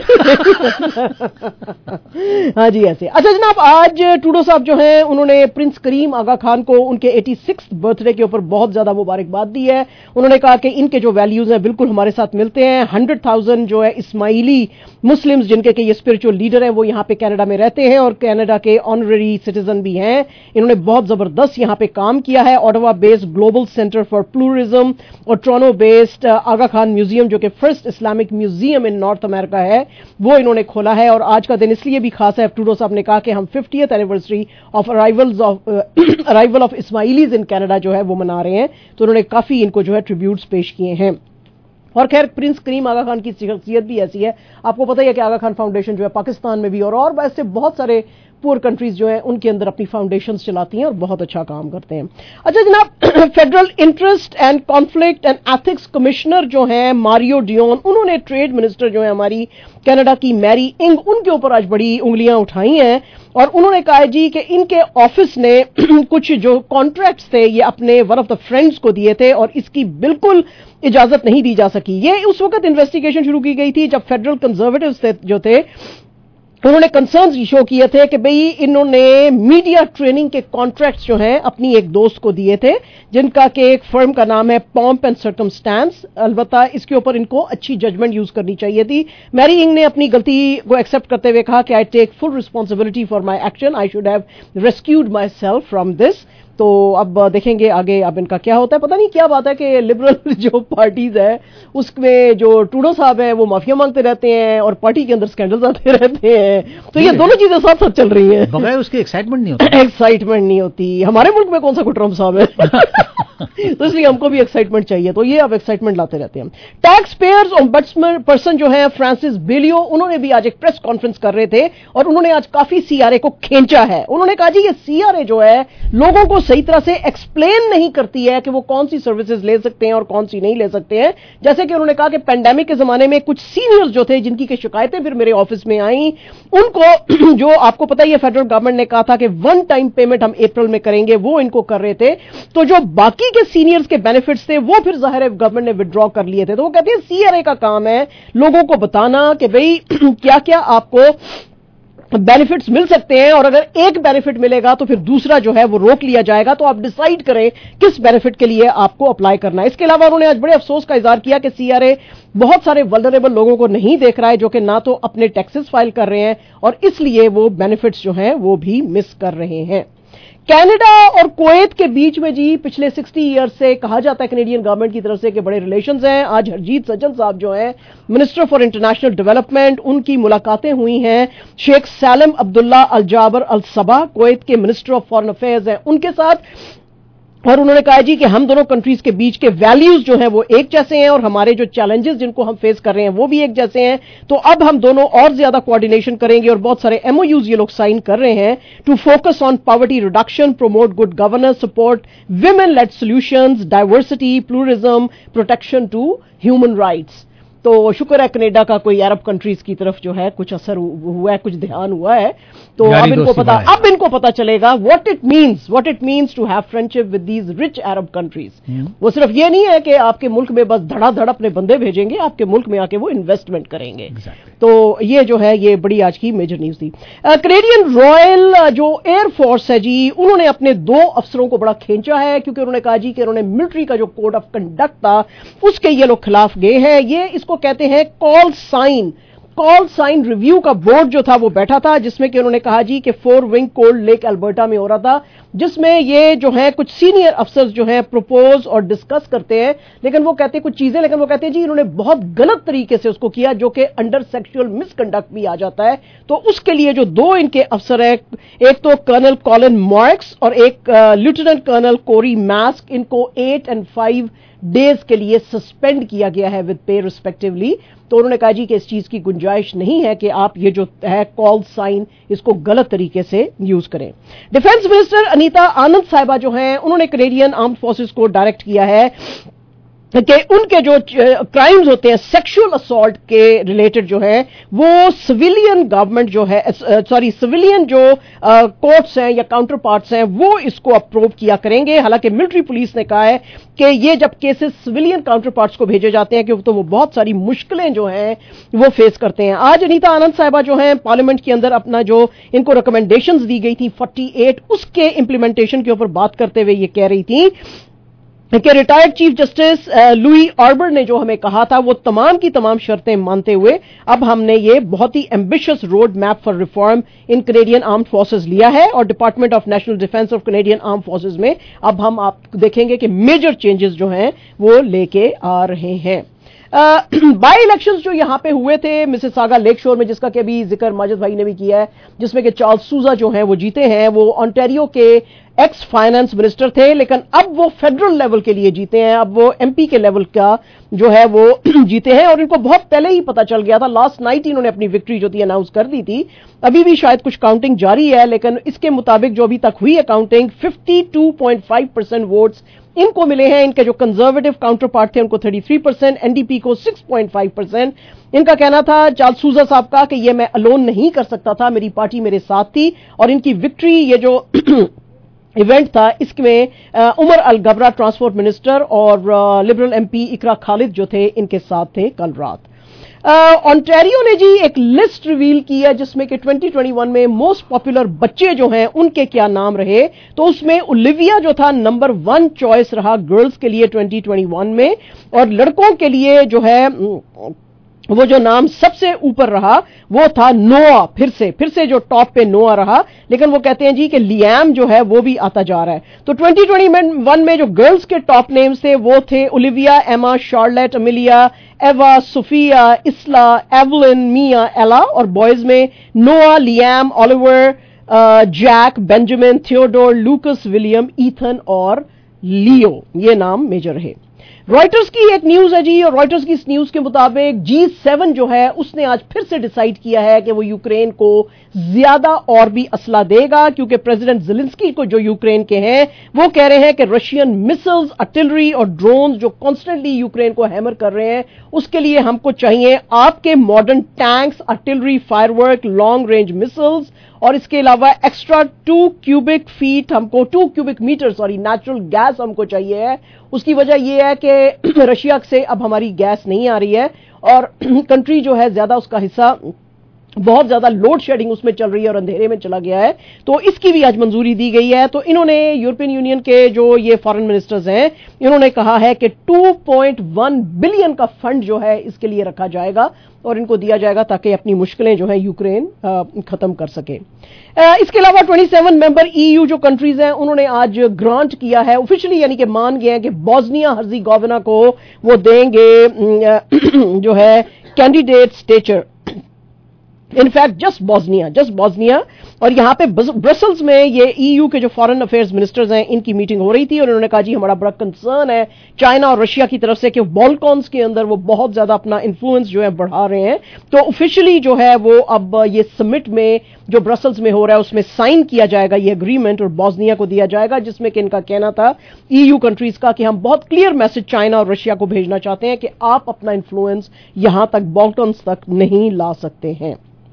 Speaker 1: हाँ जी, ऐसे। अच्छा जनाब, आज टूडो साहब जो हैं उन्होंने प्रिंस करीम आगा खान को उनके छियासी बर्थडे के ऊपर बहुत ज्यादा मुबारकबाद दी है। उन्होंने कहा कि इनके जो वैल्यूज हैं बिल्कुल हमारे साथ मिलते हैं। हंड्रेड थाउजेंड जो है इस्माइली मुस्लिम्स, जिनके के ये स्पिरिचुअल लीडर हैं, वो यहाँ पे कनाडा में रहते हैं और कनाडा के ऑनररी सिटीजन भी हैं। इन्होंने बहुत जबरदस्त यहाँ पे काम किया है। Ottawa based global centre for pluralism और Toronto based Aga Khan museum, जो कि first Islamic museum in North America है, वो इन्होंने खोला है। और आज का दिन इसलिए भी खास है, टूडो साहब ने कहा कि हम fiftieth anniversary of arrivals of arrival of Ismailis in Canada जो है वो मना रहे हैं, तो उन्होंने काफी इनको जो है ट्रिब्यूट्स पेश किए हैं। और खैर, प्रिंस करीम आगा खान की शख्सियत भी ऐसी है, आपको पता ही है कि आगा खान फाउंडेशन जो है पाकिस्तान में भी और और वैसे बहुत सारे पुअर कंट्रीज जो हैं उनके अंदर अपनी फाउंडेशंस चलाती हैं और बहुत अच्छा काम करते हैं। अच्छा जनाब, federal interest and conflict and ethics commissioner जो हैं मारियो डियोन, उन्होंने ट्रेड मिनिस्टर जो है हमारी कनाडा की मैरी इंग, उनके ऊपर आज बड़ी उंगलियां उठाई हैं और उन्होंने कहा जी कि इनके ऑफिस ने कुछ जो कॉन्ट्रैक्ट्स थे ये अपने वन ऑफ द फ्रेंड्स को दिए थे और इसकी बिल्कुल इजाजत नहीं दी जा सकी। ये उस वक्त इन्वेस्टिगेशन शुरू की गई थी जब फेडरल कंजर्वेटिव्स थे जो थे उन्होंने कंसर्न्स शो किए थे कि भाई इन्होंने मीडिया ट्रेनिंग के कॉन्ट्रैक्ट्स जो हैं अपनी एक दोस्त को दिए थे, जिनका कि एक फर्म का नाम है पॉम्प एंड सर्कमस्टेंस। अलबत्ता इसके ऊपर इनको अच्छी जजमेंट यूज करनी चाहिए थी। मैरी इंग ने अपनी गलती को एक्सेप्ट करते हुए कहा कि I take full responsibility for my action, I should have rescued myself from this. तो अब देखेंगे आगे अब इनका क्या होता है। पता नहीं क्या बात है कि लिबरल जो पार्टीज है उसमें जो टूडो साहब है वो माफिया मांगते रहते हैं और पार्टी के अंदर स्कैंडल्स आते रहते हैं, तो ये दोनों चीजें साथ साथ चल रही हैं।
Speaker 3: बगैर उसकी एक्साइटमेंट नहीं होती।
Speaker 1: एक्साइटमेंट नहीं होती। हमारे मुल्क में कौन सा ट्रम्प साहब है तो इसलिए हमको भी एक्साइटमेंट चाहिए, तो ये अब एक्साइटमेंट लाते रहते हैं। टैक्स पेयर्स ओम्बड्समैन पर्सन जो है फ्रांसिस बेलियो, उन्होंने भी आज एक प्रेस कॉन्फ्रेंस कर रहे थे और उन्होंने आज काफी सीआरए को खींचा है। उन्होंने कहा जी ये सीआरए जो है लोगों को सही तरह से एक्सप्लेन नहीं करती है कि वो कौन सी सर्विसेज ले सकते हैं और कौन सी नहीं ले सकते हैं। जैसे कि उन्होंने कहा कि पेंडेमिक के जमाने में कुछ सीनियर्स जो थे जिनकी की शिकायतें फिर मेरे ऑफिस में आई, उनको जो आपको पता ही है फेडरल गवर्नमेंट ने कहा था कि वन टाइम पेमेंट हम अप्रैल में करेंगे, वो इनको कर रहे थे। तो जो बाकी के सीनियर्स के बेनिफिट्स थे वो फिर जाहिर है गवर्नमेंट ने विड्रॉ कर लिए थे। तो वो कहते हैं सीआरए का काम है लोगों को बताना कि भाई क्या क्या आपको बेनिफिट्स मिल सकते हैं, और अगर एक बेनिफिट मिलेगा तो फिर दूसरा जो है वो रोक लिया जाएगा, तो आप डिसाइड करें किस बेनिफिट के लिए आपको अप्लाई करना है। इसके अलावा उन्होंने आज बड़े अफसोस का इजहार किया कि सीआरए बहुत सारे वल्नरेबल लोगों को नहीं देख रहा है, जो कि ना तो अपने टैक्सेस फाइल कर रहे हैं और इसलिए वो बेनिफिट्स जो हैं वो भी मिस कर रहे हैं। कनाडा और कुवैत के बीच में जी पिछले साठ ईयर्स से कहा जाता है कनेडियन गवर्नमेंट की तरफ से कि बड़े रिलेशंस हैं। आज हरजीत सज्जन साहब जो हैं मिनिस्टर फॉर इंटरनेशनल डेवलपमेंट, उनकी मुलाकातें हुई हैं Sheikh Salem Abdullah Al Jaber Al Sabah, Kuwait के मिनिस्टर ऑफ फॉरेन अफेयर्स हैं, उनके साथ, और उन्होंने कहा जी कि हम दोनों कंट्रीज के बीच के वैल्यूज जो हैं वो एक जैसे हैं और हमारे जो चैलेंजेस जिनको हम फेस कर रहे हैं वो भी एक जैसे हैं। तो अब हम दोनों और ज्यादा कोऑर्डिनेशन करेंगे और बहुत सारे एमओयूज ये लोग साइन कर रहे हैं to focus on poverty reduction, promote good governance, support women led solutions, diversity, pluralism, protection to human rights. तो शुक्र है कनाडा का कोई अरब कंट्रीज की तरफ जो है कुछ असर हुआ है, कुछ ध्यान हुआ है। तो अब इनको पता अब इनको पता चलेगा what it means what it means to have friendship with these rich Arab countries. वो सिर्फ ये नहीं है कि आपके मुल्क में बस धड़ाधड़ अपने बंदे भेजेंगे, आपके मुल्क में आके वो इन्वेस्टमेंट करेंगे। exactly. तो ये जो है ये बड़ी आज की मेजर न्यूज थी। कनेडियन रॉयल जो एयरफोर्स है जी, उन्होंने अपने दो अफसरों को बड़ा खींचा है, क्योंकि उन्होंने कहा जी कि उन्होंने मिलिट्री का जो कोड ऑफ कंडक्ट था उसके ये लोग खिलाफ गए हैं। ये इसको कहते हैं call sign call sign review का बोर्ड जो था वो बैठा था, जिसमें कि उन्होंने कहा जी कि four wing Cold Lake Alberta में हो रहा था, जिसमें ये जो है कुछ सीनियर अफसर्स जो हैं प्रपोज और डिस्कस करते हैं, लेकिन वो कहते हैं कुछ चीजें, लेकिन वो कहते हैं जी इन्होंने बहुत गलत तरीके से उसको किया, जो कि अंडर सेक्सुअल मिसकंडक्ट भी आ जाता है। तो उसके लिए जो दो इनके अफसर हैं, एक तो कर्नल कॉलिन मार्क्स और एक लेफ्टिनेंट कर्नल कोरी मास्क, इनको एट एंड फाइव डेज के लिए सस्पेंड किया गया है विद पे रिस्पेक्टिवली। तो उन्होंने कहा जी कि इस चीज की गुंजाइश नहीं है कि आप ये जो है कॉल साइन इसको गलत तरीके से यूज करें। डिफेंस मिनिस्टर अनीता आनंद साहिबा जो हैं, उन्होंने कनेडियन आर्म्ड फोर्सेस को डायरेक्ट किया है कि उनके जो क्राइम्स होते हैं सेक्सुअल असॉल्ट के रिलेटेड जो है वो सिविलियन गवर्नमेंट जो है सॉरी सिविलियन जो कोर्ट्स हैं या काउंटर पार्ट्स हैं वो इसको अप्रूव किया करेंगे। हालांकि मिलिट्री पुलिस ने कहा है कि ये जब केसेस सिविलियन काउंटर पार्ट्स को भेजे जाते हैं कि तो वो बहुत सारी मुश्किलें जो हैं वो फेस करते हैं। आज अनीता आनंद साहिबा जो हैं पार्लियामेंट के अंदर अपना जो इनको रिकमेंडेशंस दी गई थी अड़तालीस, उसके इंप्लीमेंटेशन के ऊपर बात करते हुए ये कह रही थी कि retired chief justice Louise Arbour ने जो हमें कहा था वो तमाम की तमाम शर्तें मानते हुए अब हमने ये बहुत ही ambitious road map for reform in Canadian armed forces लिया है, और department of national defence of Canadian armed forces में अब हम आप देखेंगे कि मेजर चेंजेस जो हैं वो लेके आ रहे हैं। बाई इलेक्शंस जो यहां पे हुए थे मिसिसागा लेक शोर में, जिसका कि अभी जिक्र माजिद भाई ने भी किया है, जिसमें कि चार्ल्स सूजा जो हैं वो जीते हैं, वो ऑन्टेरियो के एक्स फाइनेंस मिनिस्टर थे, लेकिन अब वो फेडरल लेवल के लिए जीते हैं, अब वो एमपी के लेवल का जो है वो जीते हैं, और इनको बहुत पहले ही पता चल गया था। लास्ट नाइट ही इन्होंने अपनी विक्ट्री जो थी अनाउंस कर दी थी। अभी भी शायद कुछ काउंटिंग जारी है, लेकिन इसके मुताबिक जो अभी तक हुई है काउंटिंग बावन पॉइंट पाँच परसेंट वोट्स इनको मिले हैं। इनके जो कंजर्वेटिव काउंटर पार्ट थे उनको तैंतीस परसेंट, एनडीपी को छह पॉइंट पाँच परसेंट। इनका कहना था चार्ल्स सूजा साहब का कि ये मैं अलोन नहीं कर सकता था, मेरी पार्टी मेरे साथ थी, और इनकी विक्ट्री ये जो इवेंट था इसमें Omar Alghabra transport minister और लिबरल एमपी इकरा खालिद जो थे इनके साथ थे कल रात। ऑन्टेरियो ने जी एक लिस्ट रिवील की है जिसमें कि दो हज़ार इक्कीस में मोस्ट पॉपुलर बच्चे जो हैं उनके क्या नाम रहे, तो उसमें ओलिविया जो था नंबर वन चॉइस रहा गर्ल्स के लिए दो हज़ार इक्कीस में, और लड़कों के लिए जो है वो जो नाम सबसे ऊपर रहा वो था नोआ, फिर से फिर से जो टॉप पे नोआ रहा, लेकिन वो कहते हैं जी कि लियाम जो है वो भी आता जा रहा है। तो दो हज़ार इक्कीस में जो गर्ल्स के टॉप नेम्स थे वो थे ओलिविया, एमा, शार्लेट, अमिलिया, एवा, सोफिया, इसला, एवलिन, मिया, एला, और बॉयज में Noah, Liam, Oliver, Jack, Benjamin, Theodore, Lucas, William, Ethan और लियो, ये नाम मेजर रहे। रॉयटर्स की एक न्यूज है जी, और रॉयटर्स की इस न्यूज के मुताबिक जी सेवन जो है उसने आज फिर से डिसाइड किया है कि वो यूक्रेन को ज्यादा और भी असला देगा, क्योंकि प्रेसिडेंट ज़ेलेंस्की को जो यूक्रेन के हैं वो कह रहे हैं कि रशियन मिसाइल्स, आर्टिलरी और ड्रोन्स जो कॉन्स्टेंटली यूक्रेन को हैमर कर रहे हैं उसके लिए हमको चाहिए आपके modern tanks, artillery, firework, long range missiles, और इसके अलावा एक्स्ट्रा टू क्यूबिक फीट हमको two cubic metre sorry natural gas हमको चाहिए है। उसकी वजह यह है कि रशिया से अब हमारी गैस नहीं आ रही है और कंट्री जो है ज्यादा उसका हिस्सा बहुत ज्यादा लोड शेडिंग उसमें चल रही है और अंधेरे में चला गया है, तो इसकी भी आज मंजूरी दी गई है। तो इन्होंने यूरोपियन यूनियन के जो ये फॉरेन मिनिस्टर्स हैं, इन्होंने कहा है कि टू पॉइंट वन बिलियन का फंड जो है इसके लिए रखा जाएगा और इनको दिया जाएगा ताकि अपनी मुश्किलें जो है यूक्रेन खत्म कर सके। इसके अलावा सत्ताईस मेंबर ईयू जो कंट्रीज हैं उन्होंने आज ग्रांट किया है ऑफिशियली, यानी कि मान गए हैं कि बोस्निया हर्जेगोविना को वो देंगे जो है candidate stature, in fact just Bosnia just Bosnia और यहां पे ब्रसल्स में ये ईयू के जो फॉरेन अफेयर्स मिनिस्टर्स हैं इनकी मीटिंग हो रही थी और उन्होंने कहा जी हमारा बड़ा कंसर्न है चाइना और रशिया की तरफ से कि बॉल्कॉन्स के अंदर वो बहुत ज्यादा अपना इन्फ्लुएंस जो है बढ़ा रहे हैं। तो ऑफिशियली जो है वो अब ये समिट में जो ब्रसल्स में हो रहा है उसमें साइन किया जाएगा ये एग्रीमेंट और बोस्निया को दिया जाएगा, जिसमें कि इनका कहना था ईयू कंट्रीज का कि हम बहुत क्लियर मैसेज चाइना और रशिया को भेजना चाहते हैं कि आप अपना इन्फ्लुएंस यहां तक बॉल्कॉन्स तक नहीं ला सकते हैं।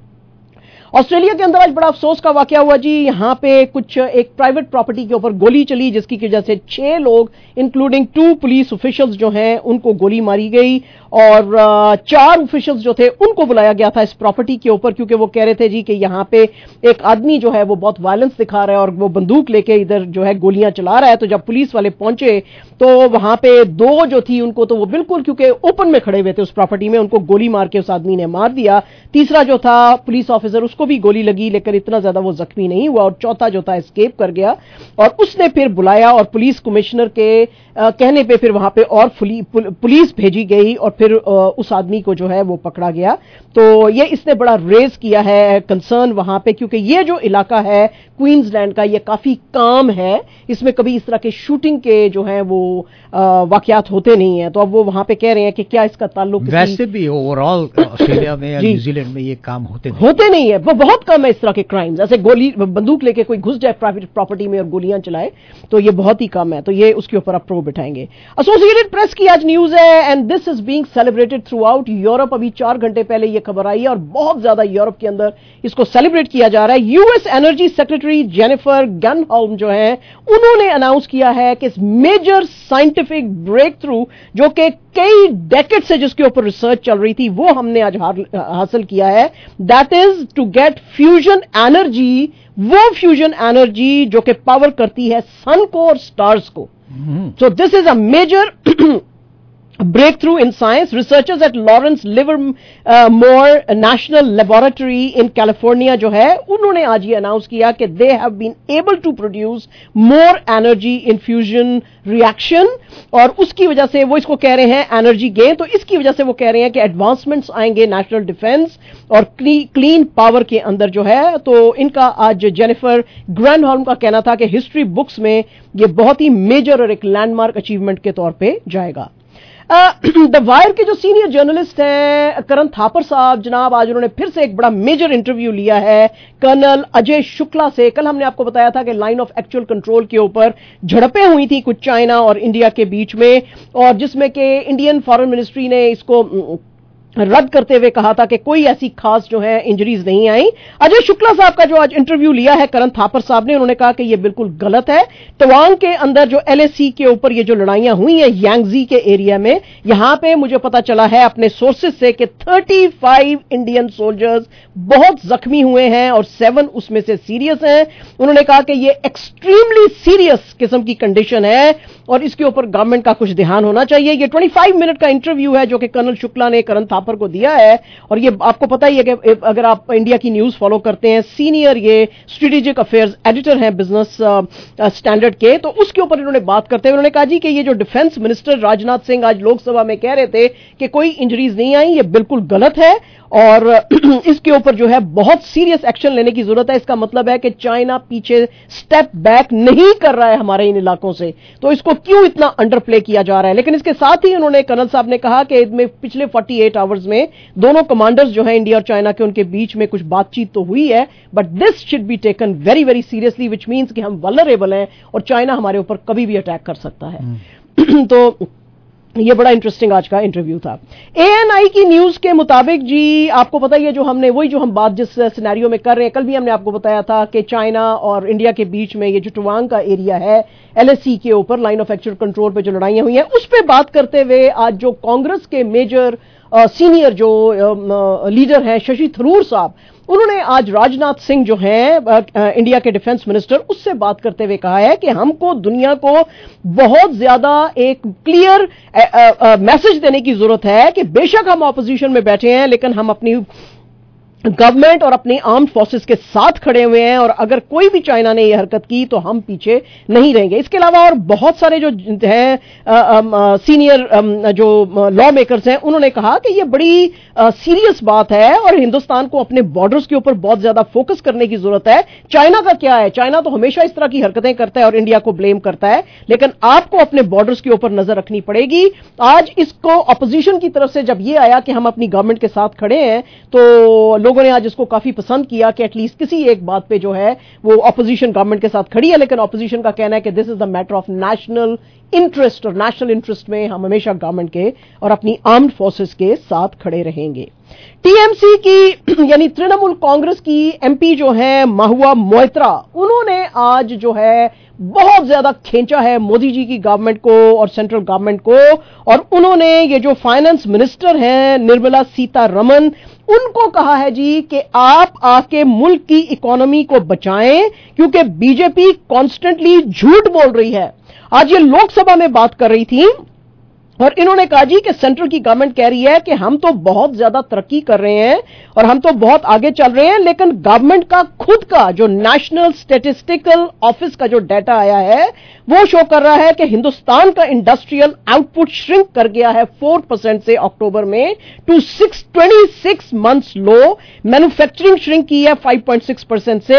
Speaker 1: ऑस्ट्रेलिया के अंदर आज बड़ा अफसोस का वाकया हुआ जी, यहां पे कुछ एक प्राइवेट प्रॉपर्टी के ऊपर गोली चली जिसकी वजह से छह लोग इंक्लूडिंग टू पुलिस ऑफिशियल्स जो हैं उनको गोली मारी गई और चार ऑफिशियल्स जो थे उनको बुलाया गया था इस प्रॉपर्टी के ऊपर क्योंकि वो कह रहे थे जी कि यहां पे एक आदमी जो है वो बहुत वायलेंस दिखा रहा है और वो बंदूक लेके इधर जो है गोलियां चला रहा है। तो जब पुलिस वाले पहुंचे तो वहां पे दो जो थी उनको तो वो बिल्कुल क्योंकि ओपन में खड़े हुए थे उस प्रॉपर्टी में, उनको गोली मार के उस आदमी ने मार दिया। तीसरा जो था पुलिस ऑफिसर उसको भी गोली लगी लेकिन इतना ज्यादा वो जख्मी नहीं हुआ और चौथा जो था एस्केप कर गया और उसने फिर बुलाया और पुलिस कमिश्नर के आ, कहने पे फिर वहां पे और पुलिस भेजी गई और फिर आ, उस आदमी को जो है वो पकड़ा गया। तो ये इसने बड़ा रेज किया है कंसर्न वहां पे क्योंकि ये जो इलाका है क्वींसलैंड का ये काफी काम है, इसमें कभी इस तरह के शूटिंग के जो है वो वाकयात होते नहीं है। तो अब वो वहां पे कह रहे हैं कि क्या इसका ताल्लुक
Speaker 13: वैसे भी ओवरऑल ऑस्ट्रेलिया में या न्यूजीलैंड में ये काम होते नहीं
Speaker 1: होते नहीं है, वो बहुत कम है इस तरह के क्राइम्स, ऐसे गोली बंदूक लेके कोई घुस जाए प्राइवेट प्रॉपर्टी में और गोलियां चलाए, तो ये बहुत ही कम है। तो ये उसके ऊपर अब प्रो बिठाएंगे। एसोसिएटेड प्रेस की आज न्यूज है and this is being celebrated throughout Europe. अभी चार घंटे पहले ये खबर आई है और बहुत ज्यादा यूरोप के अंदर इसको सेलिब्रेट किया जा रहा है। US energy secretary Jennifer Granholm जो है उन्होंने अनाउंस किया है कि इस मेजर साइंटिफिक ब्रेक थ्रू जो कि कई डेकेड से जिसके ऊपर रिसर्च चल रही थी वो हमने आज हासिल किया है, that is to get fusion energy, वो फ्यूजन एनर्जी जो कि पावर करती है सन को और स्टार्स को। So this is a major breakthrough in science. Researchers at Lawrence Livermore National Laboratory in California जो है उन्होंने आज ये अनाउंस किया कि they have been able to produce more energy in fusion reaction और उसकी वजह से वो इसको कह रहे हैं एनर्जी गेन। तो इसकी वजह से वो कह रहे हैं कि एडवांसमेंट्स आएंगे नेशनल डिफेंस और क्लीन पावर के अंदर जो है। तो इनका आज जेनिफर ग्रैंडहोल्म का कहना था कि हिस्ट्री बुक्स में ये बहुत ही मेजर और एक लैंडमार्क अचीवमेंट के तौर पे जाएगा। द वायर के जो सीनियर जर्नलिस्ट हैं करण थापर साहब जनाब, आज उन्होंने फिर से एक बड़ा मेजर इंटरव्यू लिया है कर्नल अजय शुक्ला से। कल हमने आपको बताया था कि लाइन ऑफ एक्चुअल कंट्रोल के ऊपर झड़पें हुई थी कुछ चाइना और इंडिया के बीच में और जिसमें कि इंडियन फॉरेन मिनिस्ट्री ने इसको रद्द करते हुए कहा था कि कोई ऐसी खास जो है इंजरीज नहीं आई। अजय शुक्ला साहब का जो आज इंटरव्यू लिया है करण थापर साहब ने, उन्होंने कहा कि ये बिल्कुल गलत है। तवांग के अंदर जो एलएसी के ऊपर ये जो लड़ाइयां हुई हैं यांगजी के एरिया में, यहां पे मुझे पता चला है अपने सोर्सेज से कि पैंतीस इंडियन सोल्जर्स बहुत जख्मी हुए हैं और सेवन उसमें से सीरियस हैं। उन्होंने कहा कि ये एक्सट्रीमली सीरियस किस्म की कंडीशन है और इसके ऊपर गवर्नमेंट का कुछ ध्यान होना चाहिए। ये पच्चीस मिनट का इंटरव्यू है जो कि कर्नल शुक्ला ने करण थापर को दिया है और ये आपको पता ही है कि अगर आप इंडिया की न्यूज फॉलो करते हैं, सीनियर ये स्ट्रेटेजिक अफेयर्स एडिटर हैं बिजनेस स्टैंडर्ड के, तो उसके ऊपर इन्होंने बात करते हुए उन्होंने कहा जी कि ये जो डिफेंस मिनिस्टर राजनाथ सिंह आज लोकसभा में कह रहे थे कि कोई इंजरीज नहीं आई, ये बिल्कुल गलत है और इसके ऊपर जो है बहुत सीरियस एक्शन लेने की जरूरत है। इसका मतलब है कि चाइना पीछे स्टेप बैक नहीं कर रहा है हमारे इन इलाकों से, तो इसको क्यों इतना अंडर प्ले किया जा रहा है। लेकिन इसके साथ ही उन्होंने कर्नल साहब ने कहा कि इसमें पिछले अड़तालीस आवर्स में दोनों कमांडर्स जो है इंडिया और चाइना के उनके बीच में कुछ बातचीत तो हुई है, but this should be taken very very seriously, which means कि हम वल्नरेबल हैं और चाइना हमारे ऊपर कभी भी अटैक कर सकता है। तो ये बड़ा इंटरेस्टिंग आज का इंटरव्यू था। एएनआई की न्यूज के मुताबिक जी आपको पता ही है, जो हमने वही जो हम बात जिस सिनेरियो में कर रहे हैं, कल भी हमने आपको बताया था कि चाइना और इंडिया के बीच में ये जो टुवांग का एरिया है एलएसी के ऊपर लाइन ऑफ एक्चुअल कंट्रोल पे जो लड़ाइयां हुई हैं, उस पे बात करते हुए आज जो कांग्रेस के मेजर सीनियर जो आ, लीडर हैं शशि थरूर साहब, उन्होंने आज राजनाथ सिंह जो हैं इंडिया के डिफेंस मिनिस्टर, उससे बात करते हुए कहा है कि हमको दुनिया को बहुत ज्यादा एक क्लियर मैसेज देने की जरूरत है कि बेशक हम ऑपोजिशन में बैठे हैं लेकिन हम अपनी गवर्नमेंट और अपनी आर्म्ड फोर्सेस के साथ खड़े हुए हैं, और अगर कोई भी चाइना ने यह हरकत की तो हम पीछे नहीं रहेंगे। इसके अलावा और बहुत सारे जो हैं सीनियर जो लॉ मेकर्स हैं, उन्होंने कहा कि यह बड़ी सीरियस बात है और हिंदुस्तान को अपने बॉर्डर्स के ऊपर बहुत ज्यादा फोकस करने की जरूरत है। चाइना का क्या है, चाइना तो हमेशा इस तरह की हरकतें करता है और इंडिया को ब्लेम करता है, लेकिन आपको अपने बॉर्डर्स के ऊपर नजर रखनी पड़ेगी। आज इसको अपोजिशन की तरफ से जब यह आया कि हम अपनी गवर्नमेंट के साथ खड़े हैं, तो लोगों ने आज इसको काफी पसंद किया कि एटलीस्ट किसी एक बात पे जो है वो ऑपोजिशन गवर्नमेंट के साथ खड़ी है। लेकिन ऑपोजिशन का कहना है कि this is the matter of national interest, और नेशनल इंटरेस्ट में हम हमेशा गवर्नमेंट के और अपनी आर्म्ड फोर्सेस के साथ खड़े रहेंगे। टीएमसी की यानी तृणमूल कांग्रेस की एमपी जो है महुआ मोइत्रा, उन्होंने आज जो है बहुत ज्यादा खींचा है मोदी जी की गवर्नमेंट को और सेंट्रल गवर्नमेंट को, और उन्होंने ये जो फाइनेंस मिनिस्टर हैं निर्मला सीतारमण, उनको कहा है जी कि आप आके मुल्क की इकोनॉमी को बचाएं क्योंकि बीजेपी कॉन्स्टेंटली झूठ बोल रही है। आज ये लोकसभा में बात कर रही थी और इन्होंने कहा जी कि सेंट्रल की गवर्नमेंट कह रही है कि हम तो बहुत ज्यादा तरक्की कर रहे हैं और हम तो बहुत आगे चल रहे हैं, लेकिन गवर्नमेंट का खुद का जो नेशनल स्टैटिस्टिकल ऑफिस का जो डाटा आया है वो शो कर रहा है कि हिंदुस्तान का इंडस्ट्रियल आउटपुट श्रिंक कर गया है फोर परसेंट से अक्टूबर में two six twenty six months low. Manufacturing shrink की है फाइव पॉइंट सिक्स परसेंट से।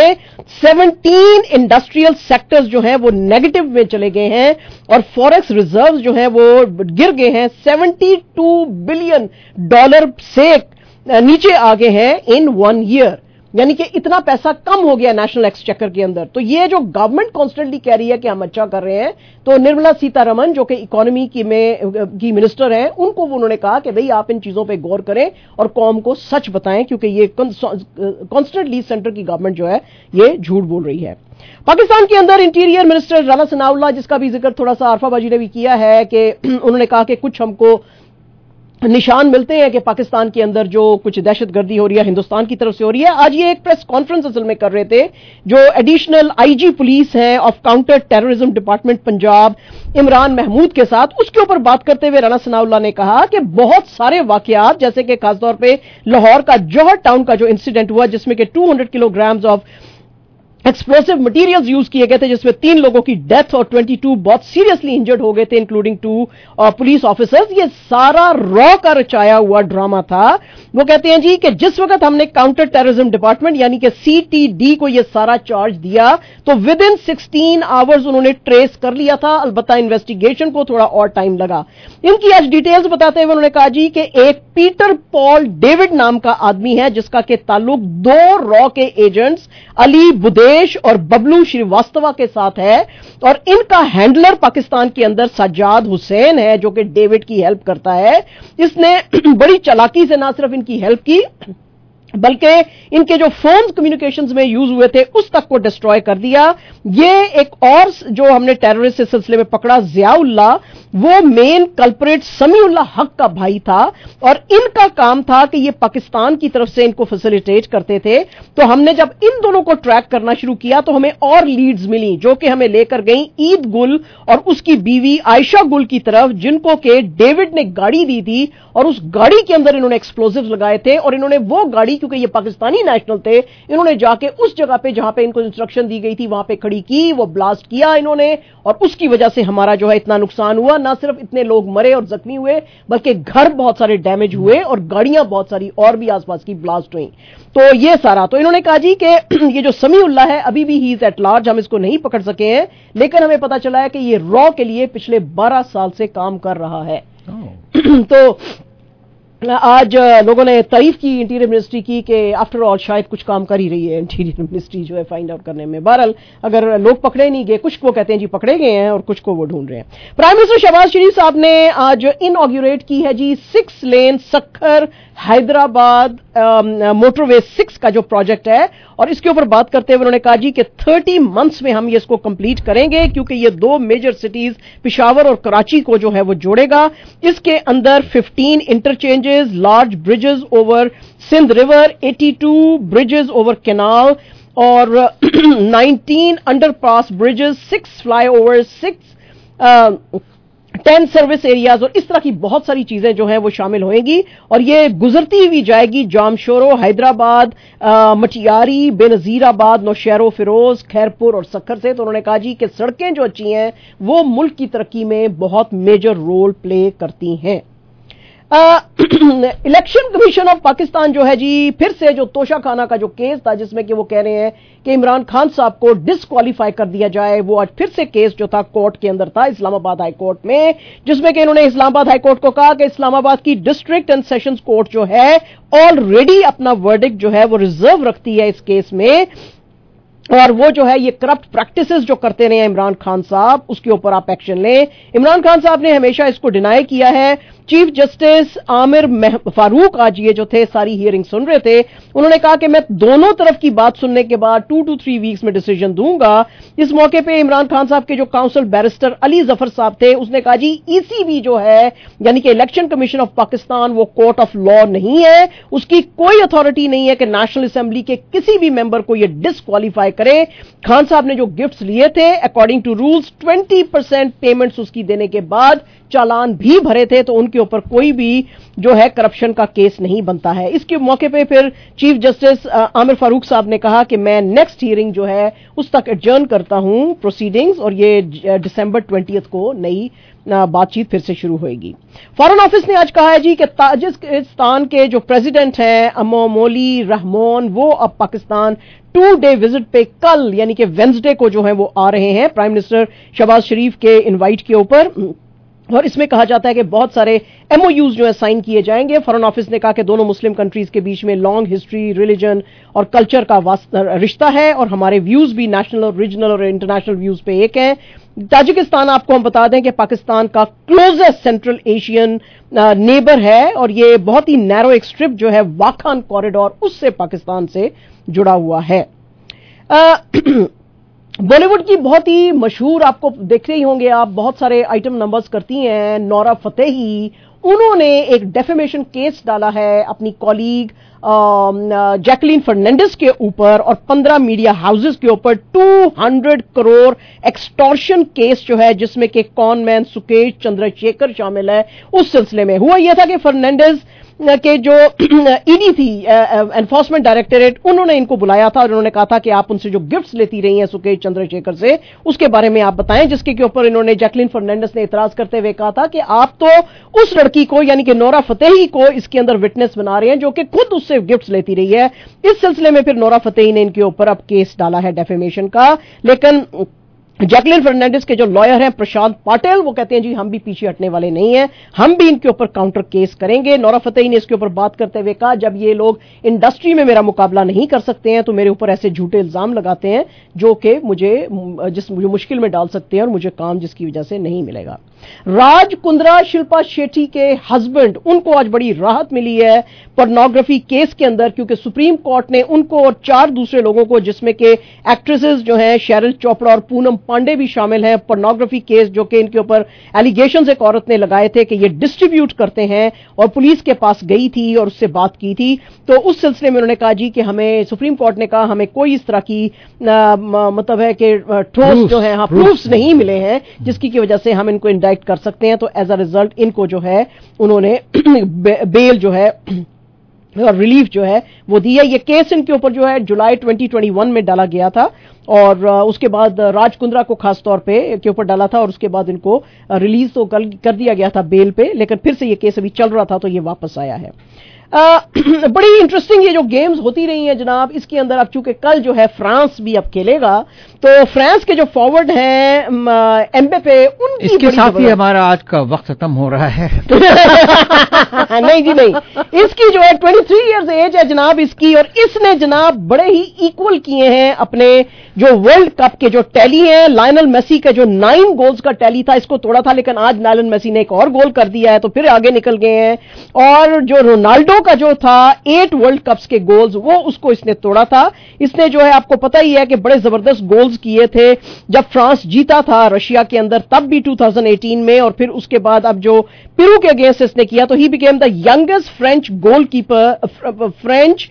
Speaker 1: सेवनटीन इंडस्ट्रियल सेक्टर्स जो हैं वो नेगेटिव में चले गए हैं और फॉरेक्स रिजर्व जो हैं वो गिर गए हैं, सेवेंटी टू बिलियन डॉलर से नीचे आ गए हैं इन वन ईयर, यानी कि इतना पैसा कम हो गया नेशनल एक्सचेकर के अंदर। तो ये जो गवर्नमेंट कॉन्स्टेंटली कह रही है कि हम अच्छा कर रहे हैं, तो निर्मला सीतारमण जो कि इकोनॉमी की में की मिनिस्टर हैं, उनको उन्होंने कहा कि भाई आप इन चीजों पे गौर करें और कौम को सच बताएं, क्योंकि ये कॉन्स्टेंटली सेंटर की गवर्नमेंट जो है ये झूठ बोल रही है। पाकिस्तान के अंदर इंटीरियर मिनिस्टर राना सनाउल्लाह, जिसका भी जिक्र थोड़ा सा आरफाबाजी ने भी किया है, कि उन्होंने कहा कि कुछ हमको निशान मिलते हैं कि पाकिस्तान के अंदर जो कुछ दहशतगर्दी हो रही है हिंदुस्तान की तरफ से हो रही है। आज ये एक प्रेस कॉन्फ्रेंस असल में कर रहे थे जो एडिशनल आईजी पुलिस हैं of counter terrorism department Punjab Imran Mahmood के साथ, उसके ऊपर बात करते हुए राना सनाउल्लाह ने कहा कि बहुत सारे वाकयात, जैसे कि खासतौर पे लाहौर का जौहर टाउन का जो इंसिडेंट हुआ जिसमें कि two hundred kilograms of explosive materials use किए गए थे, जिसमें तीन लोगों की डेथ और बाईस बहुत सीरियसली इंजर्ड हो गए थे, इंक्लूडिंग टू पुलिस ऑफिसर्स। ये सारा रॉ का रचाया हुआ ड्रामा था। वो कहते हैं जी कि जिस वक्त हमने काउंटर टेररिज्म डिपार्टमेंट यानी कि सीटीडी को ये सारा चार्ज दिया तो विद इन सिक्सटीन आवर्स उन्होंने ट्रेस कर लिया था, अलबत्ता इन्वेस्टिगेशन को थोड़ा और टाइम लगा। इनकी आज डिटेल्स बताते हुए उन्होंने कहा जी कि एक पीटर पॉल डेविड नाम का आदमी है जिसका के ताल्लुक दो रॉ के एजेंट्स अली बुदेश और बबलू श्रीवास्तवा के साथ है, और इनका हैंडलर पाकिस्तान के अंदर सज्जाद हुसैन है जो कि डेविड की हेल्प करता है। इसने बड़ी चालाकी से ना सिर्फ इनकी हेल्प की बल्कि इनके जो फोन कम्युनिकेशंस में यूज हुए थे उस तक को डिस्ट्रॉय कर दिया। ये एक और जो हमने टेररिस्ट इस सिलसिले में पकड़ा जियाउल्लाह, वो मेन कल्प्रेट समीउल्लाह हक का भाई था और इनका काम था कि ये पाकिस्तान की तरफ से इनको फैसिलिटेट करते थे। तो हमने जब इन दोनों को ट्रैक करना शुरू किया तो हमें और लीड्स मिली जो कि हमें लेकर गई ईद गुल और उसकी बीवी आयशा गुल की तरफ, जिनको के डेविड ने गाड़ी दी थी और उस गाड़ी के अंदर इन्होंने एक्सप्लोजिव्स लगाए थे और इन्होंने वो गाड़ी, क्योंकि ये पाकिस्तानी नेशनल थे, इन्होंने जाके उस जगह पे जहां पे इनको इंस्ट्रक्शन दी गई थी वहां पे खड़ी की, वो ब्लास्ट किया इन्होंने और उसकी वजह से हमारा जो है इतना नुकसान हुआ। ना सिर्फ इतने लोग मरे और जख्मी हुए बल्कि घर बहुत सारे डैमेज हुए और गाड़ियां बहुत सारी और भी आसपास की ब्लास्ट हुई। तो ये सारा, तो इन्होंने कहा जी कि ये जो समीउल्लाह है अभी भी ही इज एट लार्ज, हम इसको नहीं पकड़ सके हैं, लेकिन हमें पता चला है कि ये रॉ के लिए पिछले बारह साल से काम कर रहा है। तो आज लोगों ने तारीफ की इंटीरियर मिनिस्ट्री की कि आफ्टर ऑल शायद कुछ काम कर ही रही है इंटीरियर मिनिस्ट्री जो है फाइंड आउट करने में। बहरहाल अगर लोग पकड़े नहीं गए, कुछ को कहते हैं जी पकड़े गए हैं और कुछ को वो ढूंढ रहे हैं। प्राइम मिनिस्टर शहबाज शरीफ साहब ने आज इनऑग्यूरेट की है जी six lane Sukkur Hyderabad motorway six का जो प्रोजेक्ट है, और इसके ऊपर बात करते हुए उन्होंने कहा जी कि थर्टी मंथ्स में हम ये इसको कंप्लीट करेंगे क्योंकि ये दो मेजर सिटीज पिशावर और कराची को जो है वो जोड़ेगा। इसके अंदर fifteen interchanges, large bridges over Sindh river, eighty two bridges over canal और nineteen underpass bridges, six flyover, six ten service areas और इस तरह की बहुत सारी चीजें जो हैं वो शामिल होंगी और ये गुजरती हुई जाएगी जामशोरो, हैदराबाद, मटियारी, बेनजीराबाद, नौशहरो, फिरोज, खैरपुर और सक्खर से। तो उन्होंने कहा जी कि सड़कें जो अच्छी हैं वो मुल्क की तरक्की में बहुत मेजर रोल प्ले करती हैं। इलेक्शन कमीशन ऑफ पाकिस्तान जो है जी फिर से जो तोशा खाना का जो केस था जिसमें कि वो कह रहे हैं कि इमरान खान साहब को डिस्क्वालीफाई कर दिया जाए, वो आज फिर से केस जो था कोर्ट के अंदर था इस्लामाबाद हाई कोर्ट में, जिसमें कि इन्होंने इस्लामाबाद हाई कोर्ट को कहा कि इस्लामाबाद की डिस्ट्रिक्ट एंड सेशंस कोर्ट जो है ऑलरेडी अपना वर्डिक्ट जो है वो रिजर्व रखती है इस केस में, और वो जो है ये करप्ट प्रैक्टिसेस जो करते रहे इमरान खान साहब उसके ऊपर आप एक्शन लें। इमरान खान साहब ने हमेशा इसको डिनाई किया है। चीफ जस्टिस आमिर फारूक आज ये जो थे सारी हियरिंग सुन रहे थे, उन्होंने कहा कि मैं दोनों तरफ की बात सुनने के बाद टू टू थ्री वीक्स में डिसीजन दूंगा। इस मौके पे इमरान खान साहब के जो काउंसिल बैरिस्टर अली जफर साहब थे उसने कहा जी ईसीबी जो है यानी कि इलेक्शन कमीशन ऑफ पाकिस्तान वो कोर्ट ऑफ लॉ नहीं है, उसकी कोई अथॉरिटी नहीं है कि नेशनल असेंबली के किसी भी मेंबर को ये डिस्क्वालीफाई करे। खान साहब ने जो गिफ्ट्स लिए थे according to rules twenty percent payments उसकी देने के बाद चालान भी भरे थे, तो उनके ऊपर कोई भी जो है करप्शन का केस नहीं बनता है। इसके मौके पे फिर चीफ जस्टिस आमिर फारूक साहब ने कहा कि मैं नेक्स्ट हियरिंग जो है उस तक एडजर्न करता हूं प्रोसीडिंग्स, और ये दिसंबर ट्वेंटियथ को नई बातचीत फिर से शुरू होगी। फॉरेन ऑफिस ने आज कहा है जी कि ताजिकिस्तान के जो प्रेसिडेंट हैं अमोमोली रहमान वो अब पाकिस्तान टू डे विजिट पे कल यानी कि वेंसडे को जो है वो आ रहे हैं प्राइम मिनिस्टर शहबाज शरीफ के इनवाइट के ऊपर, और इसमें कहा जाता है कि बहुत सारे एमओयूज जो है साइन किए जाएंगे। फॉरेन ऑफिस ने कहा कि दोनों मुस्लिम कंट्रीज के बीच में लॉन्ग हिस्ट्री, रिलीजन और कल्चर का रिश्ता है और हमारे व्यूज भी नेशनल और रीजनल और इंटरनेशनल व्यूज पे एक हैं। ताजिकिस्तान आपको हम बता दें कि पाकिस्तान का क्लोजेस्ट सेंट्रल एशियन नेबर है और ये बहुत ही नैरो एक स्ट्रिप जो है वाखान कॉरिडोर उससे पाकिस्तान से जुड़ा हुआ है। बॉलीवुड की बहुत ही मशहूर आपको देख रहे ही होंगे आप, बहुत सारे आइटम नंबर्स करती हैं नोरा फतेही, उन्होंने एक डेफेमेशन केस डाला है अपनी कॉलीग जैकलीन फर्नांडिस के ऊपर और पंद्रह मीडिया हाउसेस के ऊपर two hundred crore extortion case जो है जिसमें कि कॉनमैन सुकेश चंद्रशेखर शामिल है। उस सिलसिले में हुआ यह था कि फर्नांडिस के जो ईडी थी एनफोर्समेंट डायरेक्टरेट उन्होंने इनको बुलाया था और उन्होंने कहा था कि आप उनसे जो गिफ्ट्स लेती रही हैं सुकेश चंद्रशेखर से उसके बारे में आप बताएं, जिसके के ऊपर इन्होंने जैकलीन फर्नांडिस ने इतराज करते हुए कहा था कि आप तो उस लड़की को यानी कि नोरा फतेही को इसके अंदर विटनेस बना रहे हैं जो कि खुद उससे गिफ्ट्स लेती रही है। इस सिलसिले में फिर नोरा फतेही ने इनके ऊपर अब केस डाला है डेफेमेशन का, लेकिन जैकलीन फर्नांडिस के जो लॉयर हैं प्रशांत पाटिल वो कहते हैं जी हम भी पीछे हटने वाले नहीं हैं, हम भी इनके ऊपर काउंटर केस करेंगे। नोरा फतेही ने इसके ऊपर बात करते हुए कहा जब ये लोग इंडस्ट्री में मेरा मुकाबला नहीं कर सकते हैं तो मेरे ऊपर ऐसे झूठे इल्जाम लगाते हैं जो कि मुझे जिस मुझे मुश्किल में डाल सकते हैं और मुझे काम जिसकी वजह से नहीं मिलेगा। राज कुंद्रा शिल्पा शेट्टी के हस्बैंड उनको आज बड़ी राहत मिली है पोर्नोग्राफी केस के अंदर, क्योंकि सुप्रीम कोर्ट ने उनको और चार दूसरे लोगों को जिसमें के एक्ट्रेसेस जो हैं शेरिल चोपड़ा और पूनम पांडे भी शामिल हैं, पोर्नोग्राफी केस जो कि इनके ऊपर एलिगेशंस एक औरत ने लगाए थे कि ये डिस्ट्रीब्यूट करते हैं और पुलिस के पास गई थी और उससे बात की थी। तो उस सिलसिले में उन्होंने कहा जी कि हमें सुप्रीम कोर्ट ने कहा हमें कोई इस तरह की आ, मतलब है कि ठोस जो है हाँ प्रूफ्स नहीं मिले हैं जिसकी की वजह से हम इनको इंडाइक्ट कर सकते हैं। तो एज अ रिजल्ट इनको जो है उन्होंने बेल जो है और रिलीफ जो है वो दी है। ये केस इनके ऊपर जो है जुलाई ट्वेंटी ट्वेंटी वन में डाला गया था और उसके बाद राज कुंद्रा को खास तौर पे के ऊपर डाला था और उसके बाद इनको रिलीज तो कर दिया गया था बेल पे, लेकिन फिर से ये केस अभी चल रहा था तो ये वापस आया है। बड़ी इंटरेस्टिंग ये जो गेम्स होती रही हैं जनाब, इसके अंदर अब चूंकि कल जो है फ्रांस भी अब खेलेगा, तो फ्रांस के जो फॉरवर्ड हैं एम्बेपे, उनकी
Speaker 13: इसके साथ ही हमारा आज का वक्त खत्म हो रहा है।
Speaker 1: नहीं जी नहीं, इसकी जो है तेईस इयर्स एज है जनाब इसकी, और इसने जनाब बड़े ही इक्वल किए हैं अपने जो वर्ल्ड कप के जो टैली हैं। लायनल मेसी का जो नाइन गोल्स का टैली था इसको तोड़ा था, लेकिन आज लायनल मेसी ने एक और गोल कर दिया है तो फिर आगे निकल गए हैं। और जो रोनाल्डो का जो था एट वर्ल्ड कप्स के गोल्स, वो उसको इसने तोड़ा था। इसने जो है आपको पता ही है कि बड़े जबरदस्त गोल्स किए थे जब फ्रांस जीता था रशिया के अंदर, तब भी दो हज़ार अठारह में, और फिर उसके बाद अब जो पेरू के अगेंस्ट इसने किया, तो he became the youngest French goal keeper, French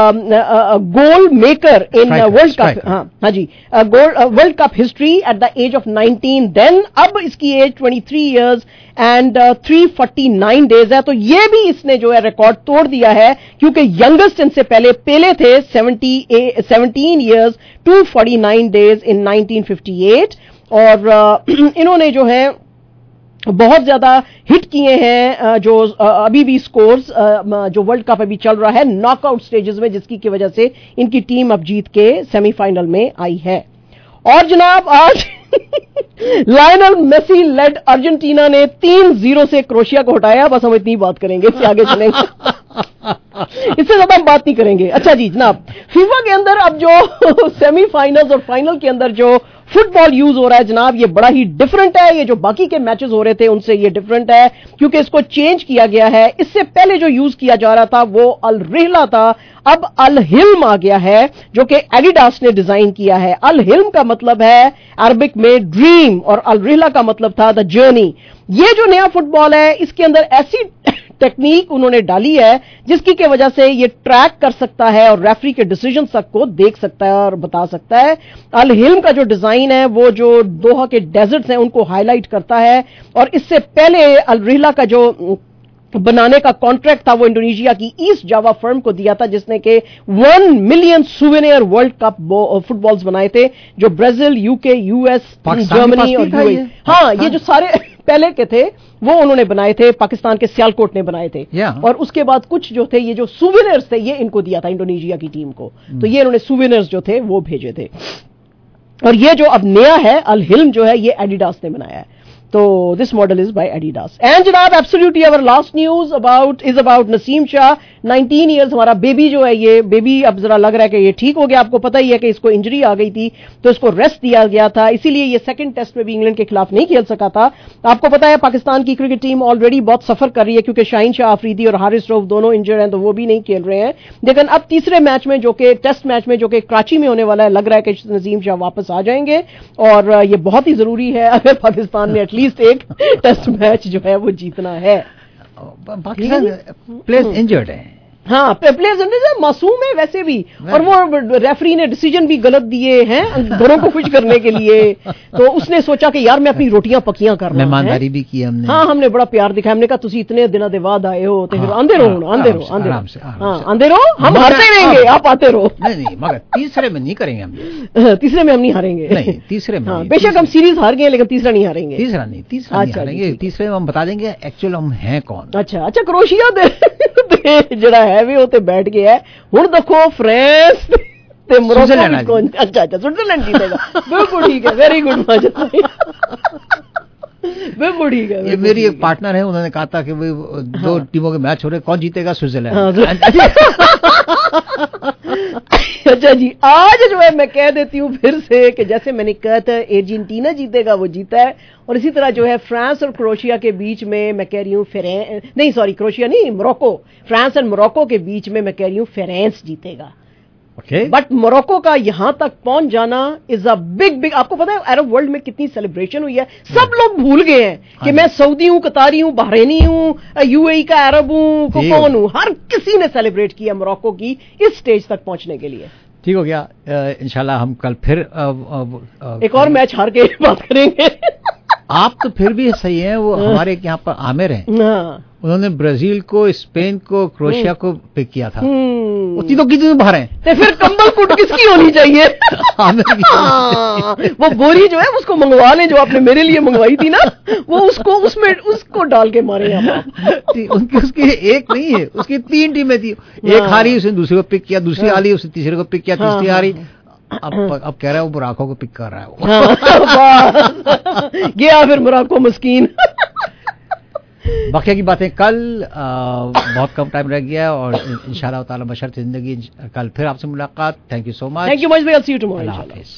Speaker 1: goal maker in world cup, हाँ हाँ जी, world cup history at the age of nineteen. Then अब इसकी एज तेईस इयर्स एंड तीन सौ उनचास डेज है, तो ये भी इसने जो है रिकॉर्ड तोड़ दिया है, क्योंकि यंगेस्ट इनसे पहले पेले थे सत्रह इयर्स दो सौ उनचास days in nineteen fifty eight, और uh, इन्होंने जो है बहुत ज्यादा हिट किए हैं जो अभी भी स्कोर्स जो वर्ल्ड कप अभी चल रहा है नॉकआउट स्टेजेस में, जिसकी की वजह से इनकी टीम अब जीत के सेमीफाइनल में आई है। और जनाब आज लायनल मेसी लेड अर्जेंटीना ने तीन जीरो से क्रोएशिया को हटाया। बस हम इतनी बात करेंगे, इससे आगे चलेंगे, इससे ज्यादा हम बात नहीं करेंगे। अच्छा जी जनाब, फीफा के अंदर अब जो सेमीफाइनल्स और फाइनल के अंदर जो फुटबॉल यूज हो रहा है जनाब, ये बड़ा ही डिफरेंट है। ये जो बाकी के मैचेस हो रहे थे उनसे ये डिफरेंट है, क्योंकि इसको चेंज किया गया है। इससे पहले जो यूज किया जा रहा था वो अल रिहला था, अब अल हिल्म आ गया है, जो कि एडिडास ने डिजाइन किया है। अल हिल्म का मतलब है अरबिक में ड्रीम, और अल रिहला का मतलब था द जर्नी। ये जो नया फुटबॉल है, इसके अंदर ऐसी टेक्निक उन्होंने डाली है जिसकी की वजह से ये ट्रैक कर सकता है और रेफरी के डिसीजन तक को देख सकता है और बता सकता है। अल हिल्म का जो डिजाइन है वो जो दोहा के डेजर्ट्स हैं उनको हाईलाइट करता है, और इससे पहले अल रिहला का जो बनाने का कॉन्ट्रैक्ट था वो इंडोनेशिया की ईस्ट जावा फर्म को दिया था, जिसने के one million souvenir world cup footballs बनाए थे, जो ब्राजील, यूके, यूएस, जर्मनी और यूएई, हाँ ये जो सारे पहले के थे वो उन्होंने बनाए थे, पाकिस्तान के सियालकोट ने बनाए थे। और उसके बाद कुछ जो थे ये जो सुवेनियर्स थे ये इनको दिया था इंडोनेशिया की टीम को, तो ये इन्होंने सुवेनियर्स जो थे वो भेजे थे। और ये जो अब नया है अल हिल्म जो है ये एडिडास ने बनाया है, तो this model is by Adidas. And जनाब absolutely our last news about is about Naseem Shah, nineteen years, हमारा बेबी जो है, ये बेबी अब जरा लग रहा है कि ये ठीक हो गया। आपको पता ही है कि इसको इंजरी आ गई थी तो इसको रेस्ट दिया गया था, इसीलिए ये सेकंड टेस्ट में भी इंग्लैंड के खिलाफ नहीं खेल सका था। आपको पता है पाकिस्तान की क्रिकेट टीम ऑलरेडी बहुत सफर कर रही है, क्योंकि शाहीन शाह अफरीदी और हारिस रऊफ दोनों इंजर्ड हैं, तो वो भी नहीं खेल रहे हैं। लेकिन अब तीसरे मैच में, जो कि टेस्ट मैच में, जो कि कराची में होने वाला है, लग रहा है कि नसीम शाह वापस आ जाएंगे, और ये बहुत ही जरूरी है अगर पाकिस्तान में एटलीस्ट एक टेस्ट मैच जो है वो जीतना है।
Speaker 13: पाकिस्तान प्लेयर्स इंजर्ड है,
Speaker 1: हाँ प्लेयर्स इंजर्ड, मासूम है वैसे भी, और वो रेफरी ने डिसीजन भी गलत दिए हैं घरों को खुश करने के लिए, तो उसने सोचा कि यार मैं अपनी रोटियां पकियां कर रहा हूं,
Speaker 13: मेहमानदारी भी की हमने,
Speaker 1: हाँ हमने बड़ा प्यार दिखाया। हमने कहा तुसी इतने दिनों के बाद आए हो तो फिर आंदे रहो, आंदे रहो, आंदे रहो, हाँ आंदे रहो, हम हारते रहेंगे, आप आते रहो।
Speaker 13: नहीं नहीं, मगर तीसरे में नहीं करेंगे हम,
Speaker 1: तीसरे में हम नहीं हारेंगे,
Speaker 13: नहीं तीसरे में,
Speaker 1: बेशक हम सीरीज हार गए लेकिन तीसरा नहीं हारेंगे,
Speaker 13: तीसरा नहीं, तीसरा नहीं हारेंगे, तीसरे में हम बता देंगे एक्चुअल हम हैं कौन।
Speaker 1: अच्छा अच्छा, क्रोएशिया दे जड़ा है भी होते बैठ गया है, हुण देखो फ्रांस ते मोरक्को कौन, अच्छा अच्छा स्विट्जरलैंड जीतेगा, बिल्कुल ठीक है, वेरी गुड माजिद, बिल्कुल ठीक है।
Speaker 13: ये मेरी एक पार्टनर है, उन्होंने कहा था कि वो दो हाँ। टीमों के मैच हो रहे, कौन जीतेगा, स्विट्जरलैंड।
Speaker 1: अच्छा जी, आज जो है मैं कह देती हूँ फिर से कि जैसे मैंने कहा था अर्जेंटीना जीतेगा, वो जीता है, और इसी तरह जो है फ्रांस और क्रोएशिया के बीच में मैं कह रही हूँ फेरेंस, नहीं सॉरी क्रोएशिया नहीं, मोरक्को, फ्रांस और मोरक्को के बीच में मैं कह रही हूँ फेरेंस जीतेगा।
Speaker 13: Okay.
Speaker 1: बट मोरक्को का यहां तक पहुंच जाना इज अ बिग बिग, आपको पता है अरब वर्ल्ड में कितनी सेलिब्रेशन हुई है, सब लोग भूल गए हैं कि मैं सऊदी हूं, कतारी हूं, बहरेनी हूं, यूएई का अरब हूं, कौन हूं, हर किसी ने सेलिब्रेट किया मोरक्को की इस स्टेज तक पहुंचने के लिए।
Speaker 13: ठीक हो गया, इंशाल्लाह हम कल फिर आ, आ, आ,
Speaker 1: एक और मैच हार के बात करेंगे।
Speaker 13: आप तो फिर भी सही है, वो हमारे यहाँ पर आमिर हैं, उन्होंने ब्राजील को, स्पेन को, क्रोएशिया को पिक किया था। वो तीनों की तीनों बाहर हैं।
Speaker 1: तो फिर कंबल कुट किसकी होनी चाहिए? हाँ, वो बोरी जो है उसको मंगवा लें जो आपने मेरे लिए मंगवाई थी ना, वो उसको उसमें उसको डाल के मारे आप।
Speaker 13: उनकी उसकी एक नहीं है, उसकी तीन टीमें थी। एक हारी, उसने दूसरे को पिक किया, दूसरी हारी, उसने तीसरे को पिक किया, तीसरी हारी। अब अब कह रहा है वो मोराको को पिक कर रहा है वो।
Speaker 1: गया फिर मोराको मस्कीन।
Speaker 13: बाकी की बातें कल, आ, बहुत कम टाइम रह गया और इंशाल्लाह ताला बशर्त जिंदगी कल फिर आपसे मुलाकात। Thank you so much.
Speaker 1: Thank you much भाई, आई सी यू टुमारो।
Speaker 13: अल्लाह हाफिज़।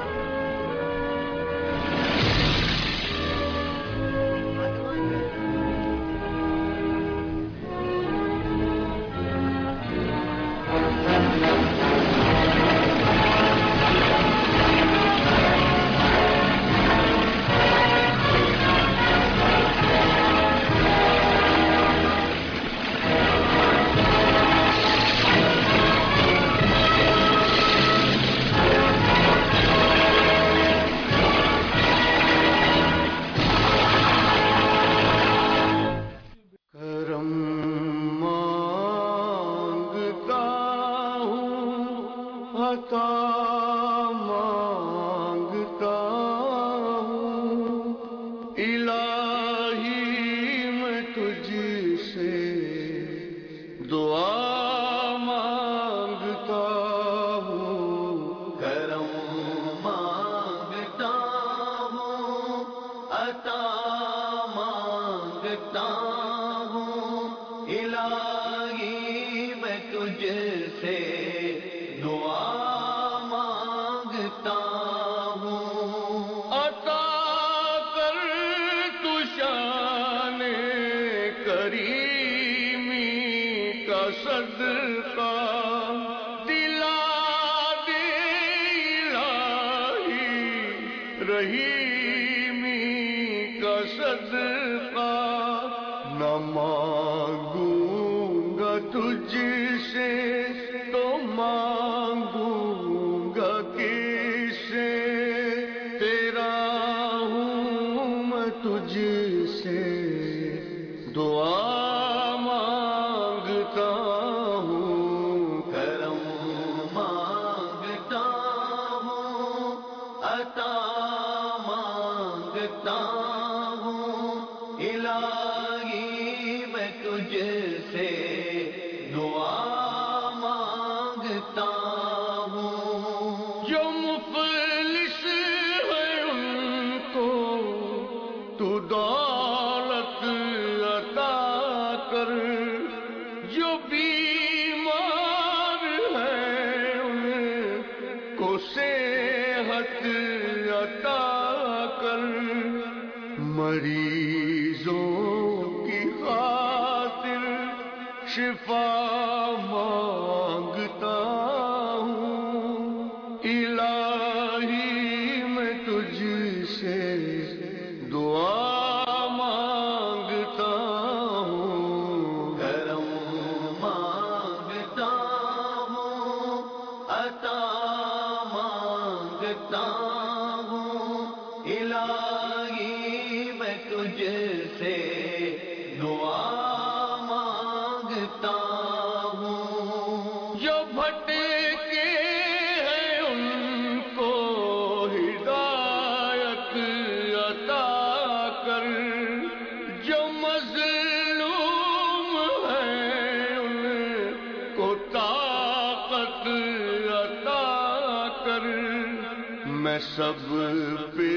Speaker 14: सब पे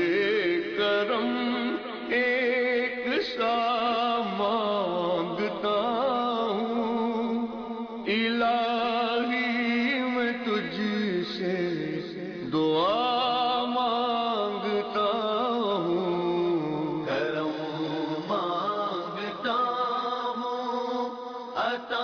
Speaker 14: करम एक सा मांगता हूँ इलाही मैं तुझसे दुआ मांगता हूँ करम मांगता हूँ अता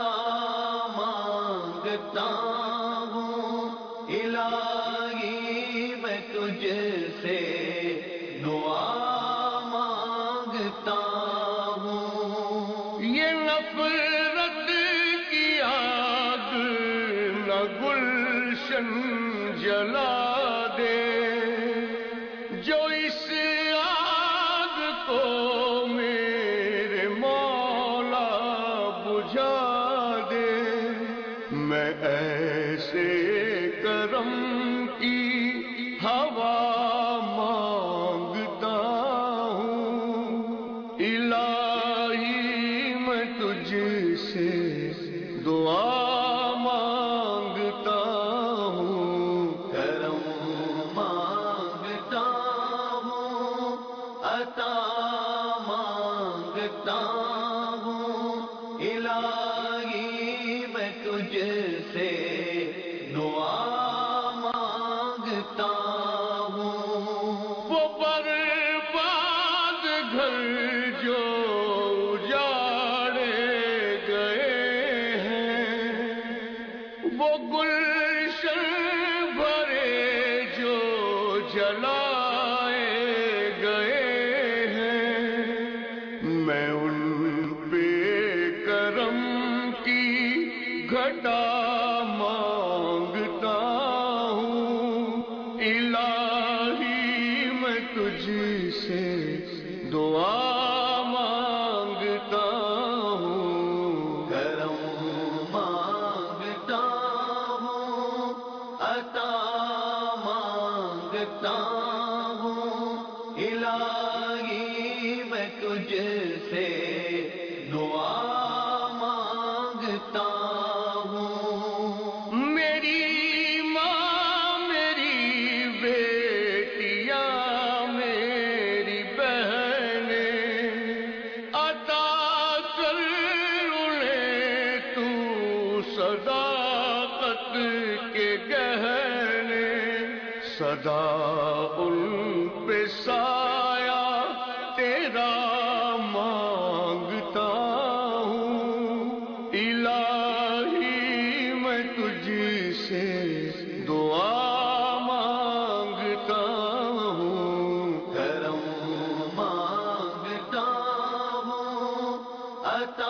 Speaker 14: मांगता हूँ इलाही मैं तुझसे दुआ मांगता हूँ ये नफरत की आग न गुलशन जला दे जो इस आग को मेरे मौला से दुआ मांगता हूँ, करम मांगता हूँ, अता मांगता हूँ, इलाही मैं तुझसे दुआ मांगता हूँ। वो बर्बाद घर जो उजाड़े गए हैं, वो गुलशन भरे जो जलाए गए हैं, मैं उन पे करम की घटा मांगता हूँ, इलाही मैं तुझसे दुआ मांगता हूँ, करम मांगता हूँ, अता मांगता हूँ, इलाही मैं तुझसे दुआ मांगता हूँ। मेरी माँ मेरी बेटियाँ मेरी बहनें, अता कर उन्हें तू सदाकत के गहने, सदा उन पे साया तेरा मांगता हूँ, इलाही मैं तुझसे दुआ मांगता हूँ, करम मांगता हूँ, अता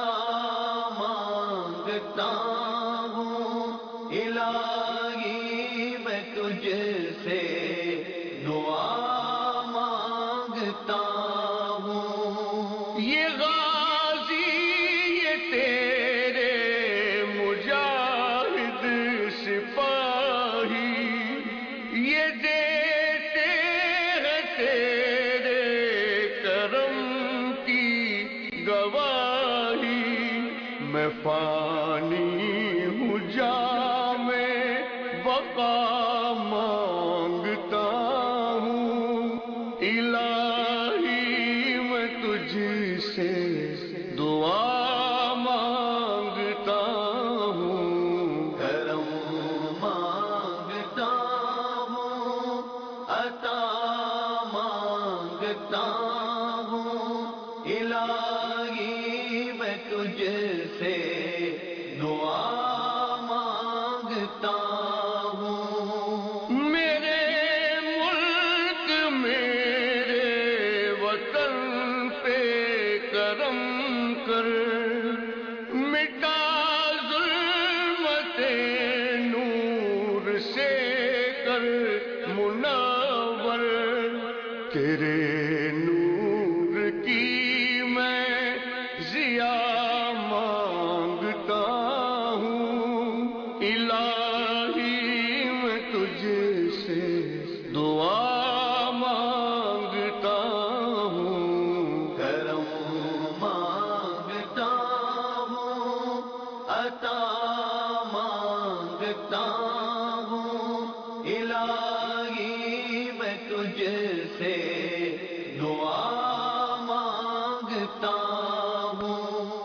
Speaker 14: मांगता हूँ, इलाही मैं तुझसे दुआ मांगता हूँ। ये गाजी ये तेरे मुजाहिद सिपाही, ये देते हैं तेरे करम की गवाही, मैं फानी हूँ जामे बका मांगता हूँ, इलाही मैं तुझसे दुआ मांगता हूँ, करम मांगता हूँ, अता मांगता हूँ, इलाही मैं तुझसे दुआ मांगता हूँ। मेरे मुल्क मेरे वतन पे करम कर, मिटा जुल्मते नूर से कर मुनव्वर, तेरे नूर की मैं जिया मांगता हूँ, इलाही मैं तुझसे दुआ मांगता हूँ, करम मांगता हूँ, अता मांगता हूँ, इलाही मैं तुझसे दुआ मांगता हूँ।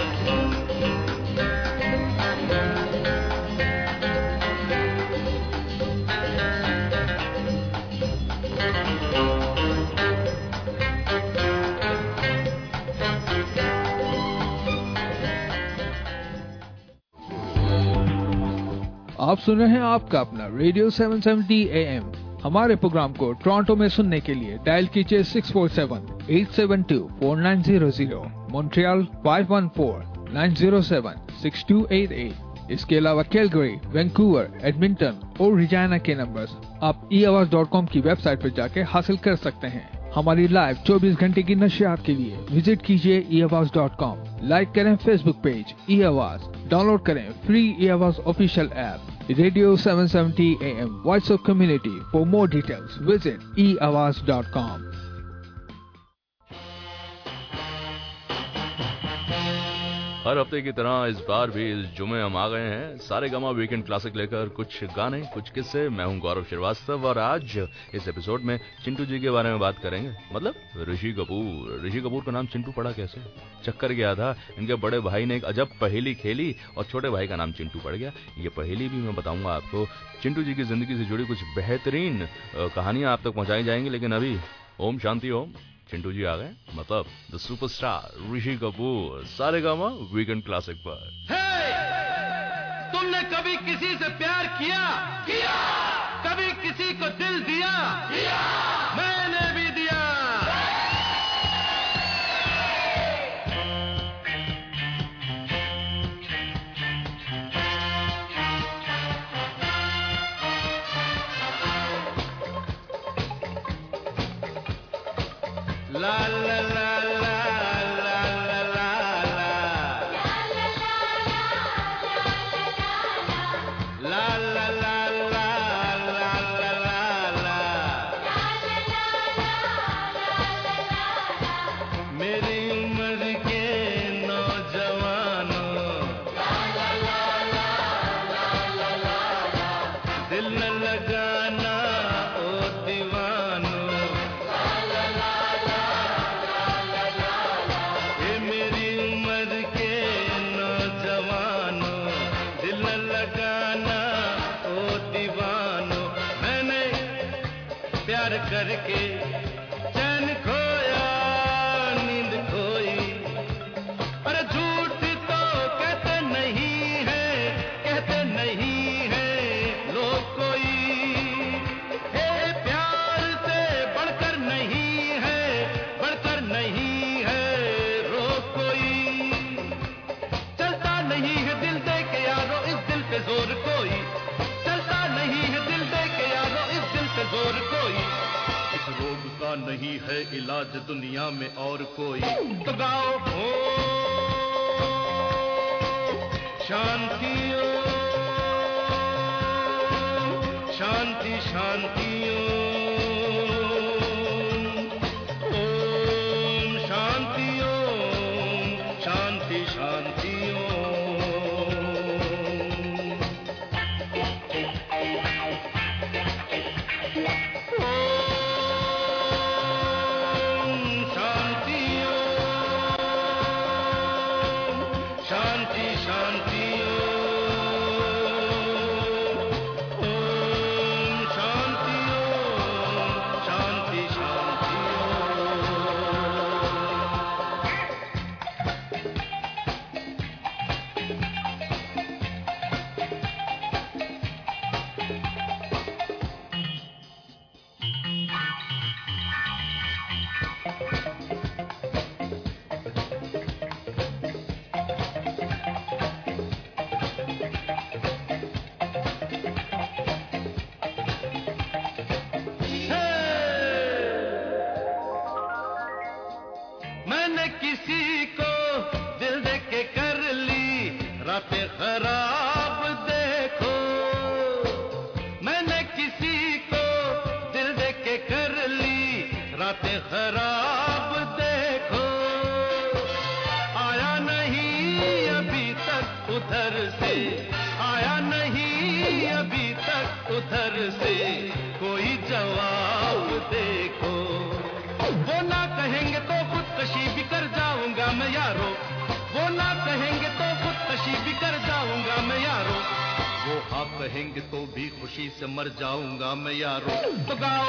Speaker 15: आप सुन रहे हैं आपका अपना radio seven seventy A M. हमारे प्रोग्राम को टोरंटो में सुनने के लिए डायल कीजिए six four seven eight seven two four nine zero zero, Montreal five one four nine zero seven six two eight eight. इसके अलावा कैलगरी, वैंकूवर, एडमिंटन और रिजाना के नंबर्स आप ई आवाज डॉट कॉम की वेबसाइट पर जाके हासिल कर सकते हैं। हमारी लाइव चौबीस घंटे की नशियात के लिए विजिट कीजिए E Awaz dot com. Like करें Facebook page E Awaz, download करें free E Awaz official app radio seven seventy A M, voice of community. For more details visit E Awaz dot com.
Speaker 16: हर हफ्ते की तरह इस बार भी इस जुमे हम आ गए हैं सारे गमा वीकेंड क्लासिक लेकर, कुछ गाने कुछ किस्से। मैं हूं गौरव श्रीवास्तव और आज इस एपिसोड में चिंटू जी के बारे में बात करेंगे। मतलब ऋषि कपूर। ऋषि कपूर का नाम चिंटू पड़ा कैसे? चक्कर गया था, इनके बड़े भाई ने एक अजब पहेली खेली और छोटे भाई का नाम चिंटू पड़ गया। ये पहेली भी मैं बताऊंगा आपको। चिंटू जी की जिंदगी से जुड़ी कुछ बेहतरीन कहानियां आप तक पहुंचाई जाएंगी, लेकिन अभी ओम शांति ओम। चिंटू जी आ गए, मतलब the superstar Rishi Kapoor, Saregama weekend classic पर।
Speaker 17: hey! तुमने कभी किसी से प्यार किया? किया। कभी किसी को दिल दिया? दिया। मैंने भी दिया। ला ला ला ला ला ला ला ला ला ला ला। मेरी उम्र के नौजवानों, दिल न लगाना ओ दीवानों। करके चैन खोया, नींद खोई। अरे झूठ तो कहते नहीं है, कहते नहीं है लोग कोई। हे प्यार से बढ़कर नहीं है, बढ़कर नहीं है रोग कोई। चलता नहीं है दिल दे के यारो इस दिल पे जोर कोई। चलता नहीं है दिल दे के यारो इस दिल पे जोर कोई। रोग का नहीं है इलाज दुनिया में और कोई। तो गाओ हो शांति ओ, शांति शांति ओम शांति ओम शांति शांति खराब देखो। मैंने किसी को दिल दे के कर ली रातें खराब देखो। आया नहीं अभी तक उधर से, आया नहीं अभी तक उधर से कोई जवाब देखो। वो ना कहेंगे तो खुदकशी भी कर जाऊंगा मैं यारो, वो ना कहेंगे तो खुदकशी भी कर जाऊंगा मैं यारो, वो हाँ कहेंगे तो भी खुशी से मर जाऊंगा मैं यारो। तो गाओ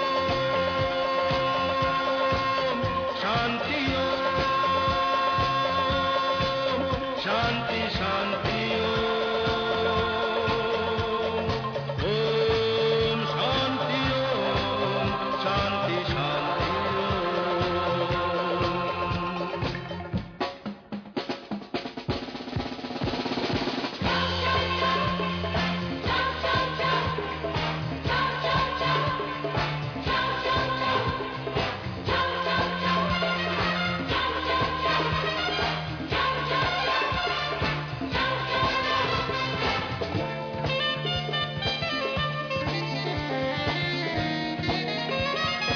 Speaker 17: ओम शांति, ओम शांति शांति।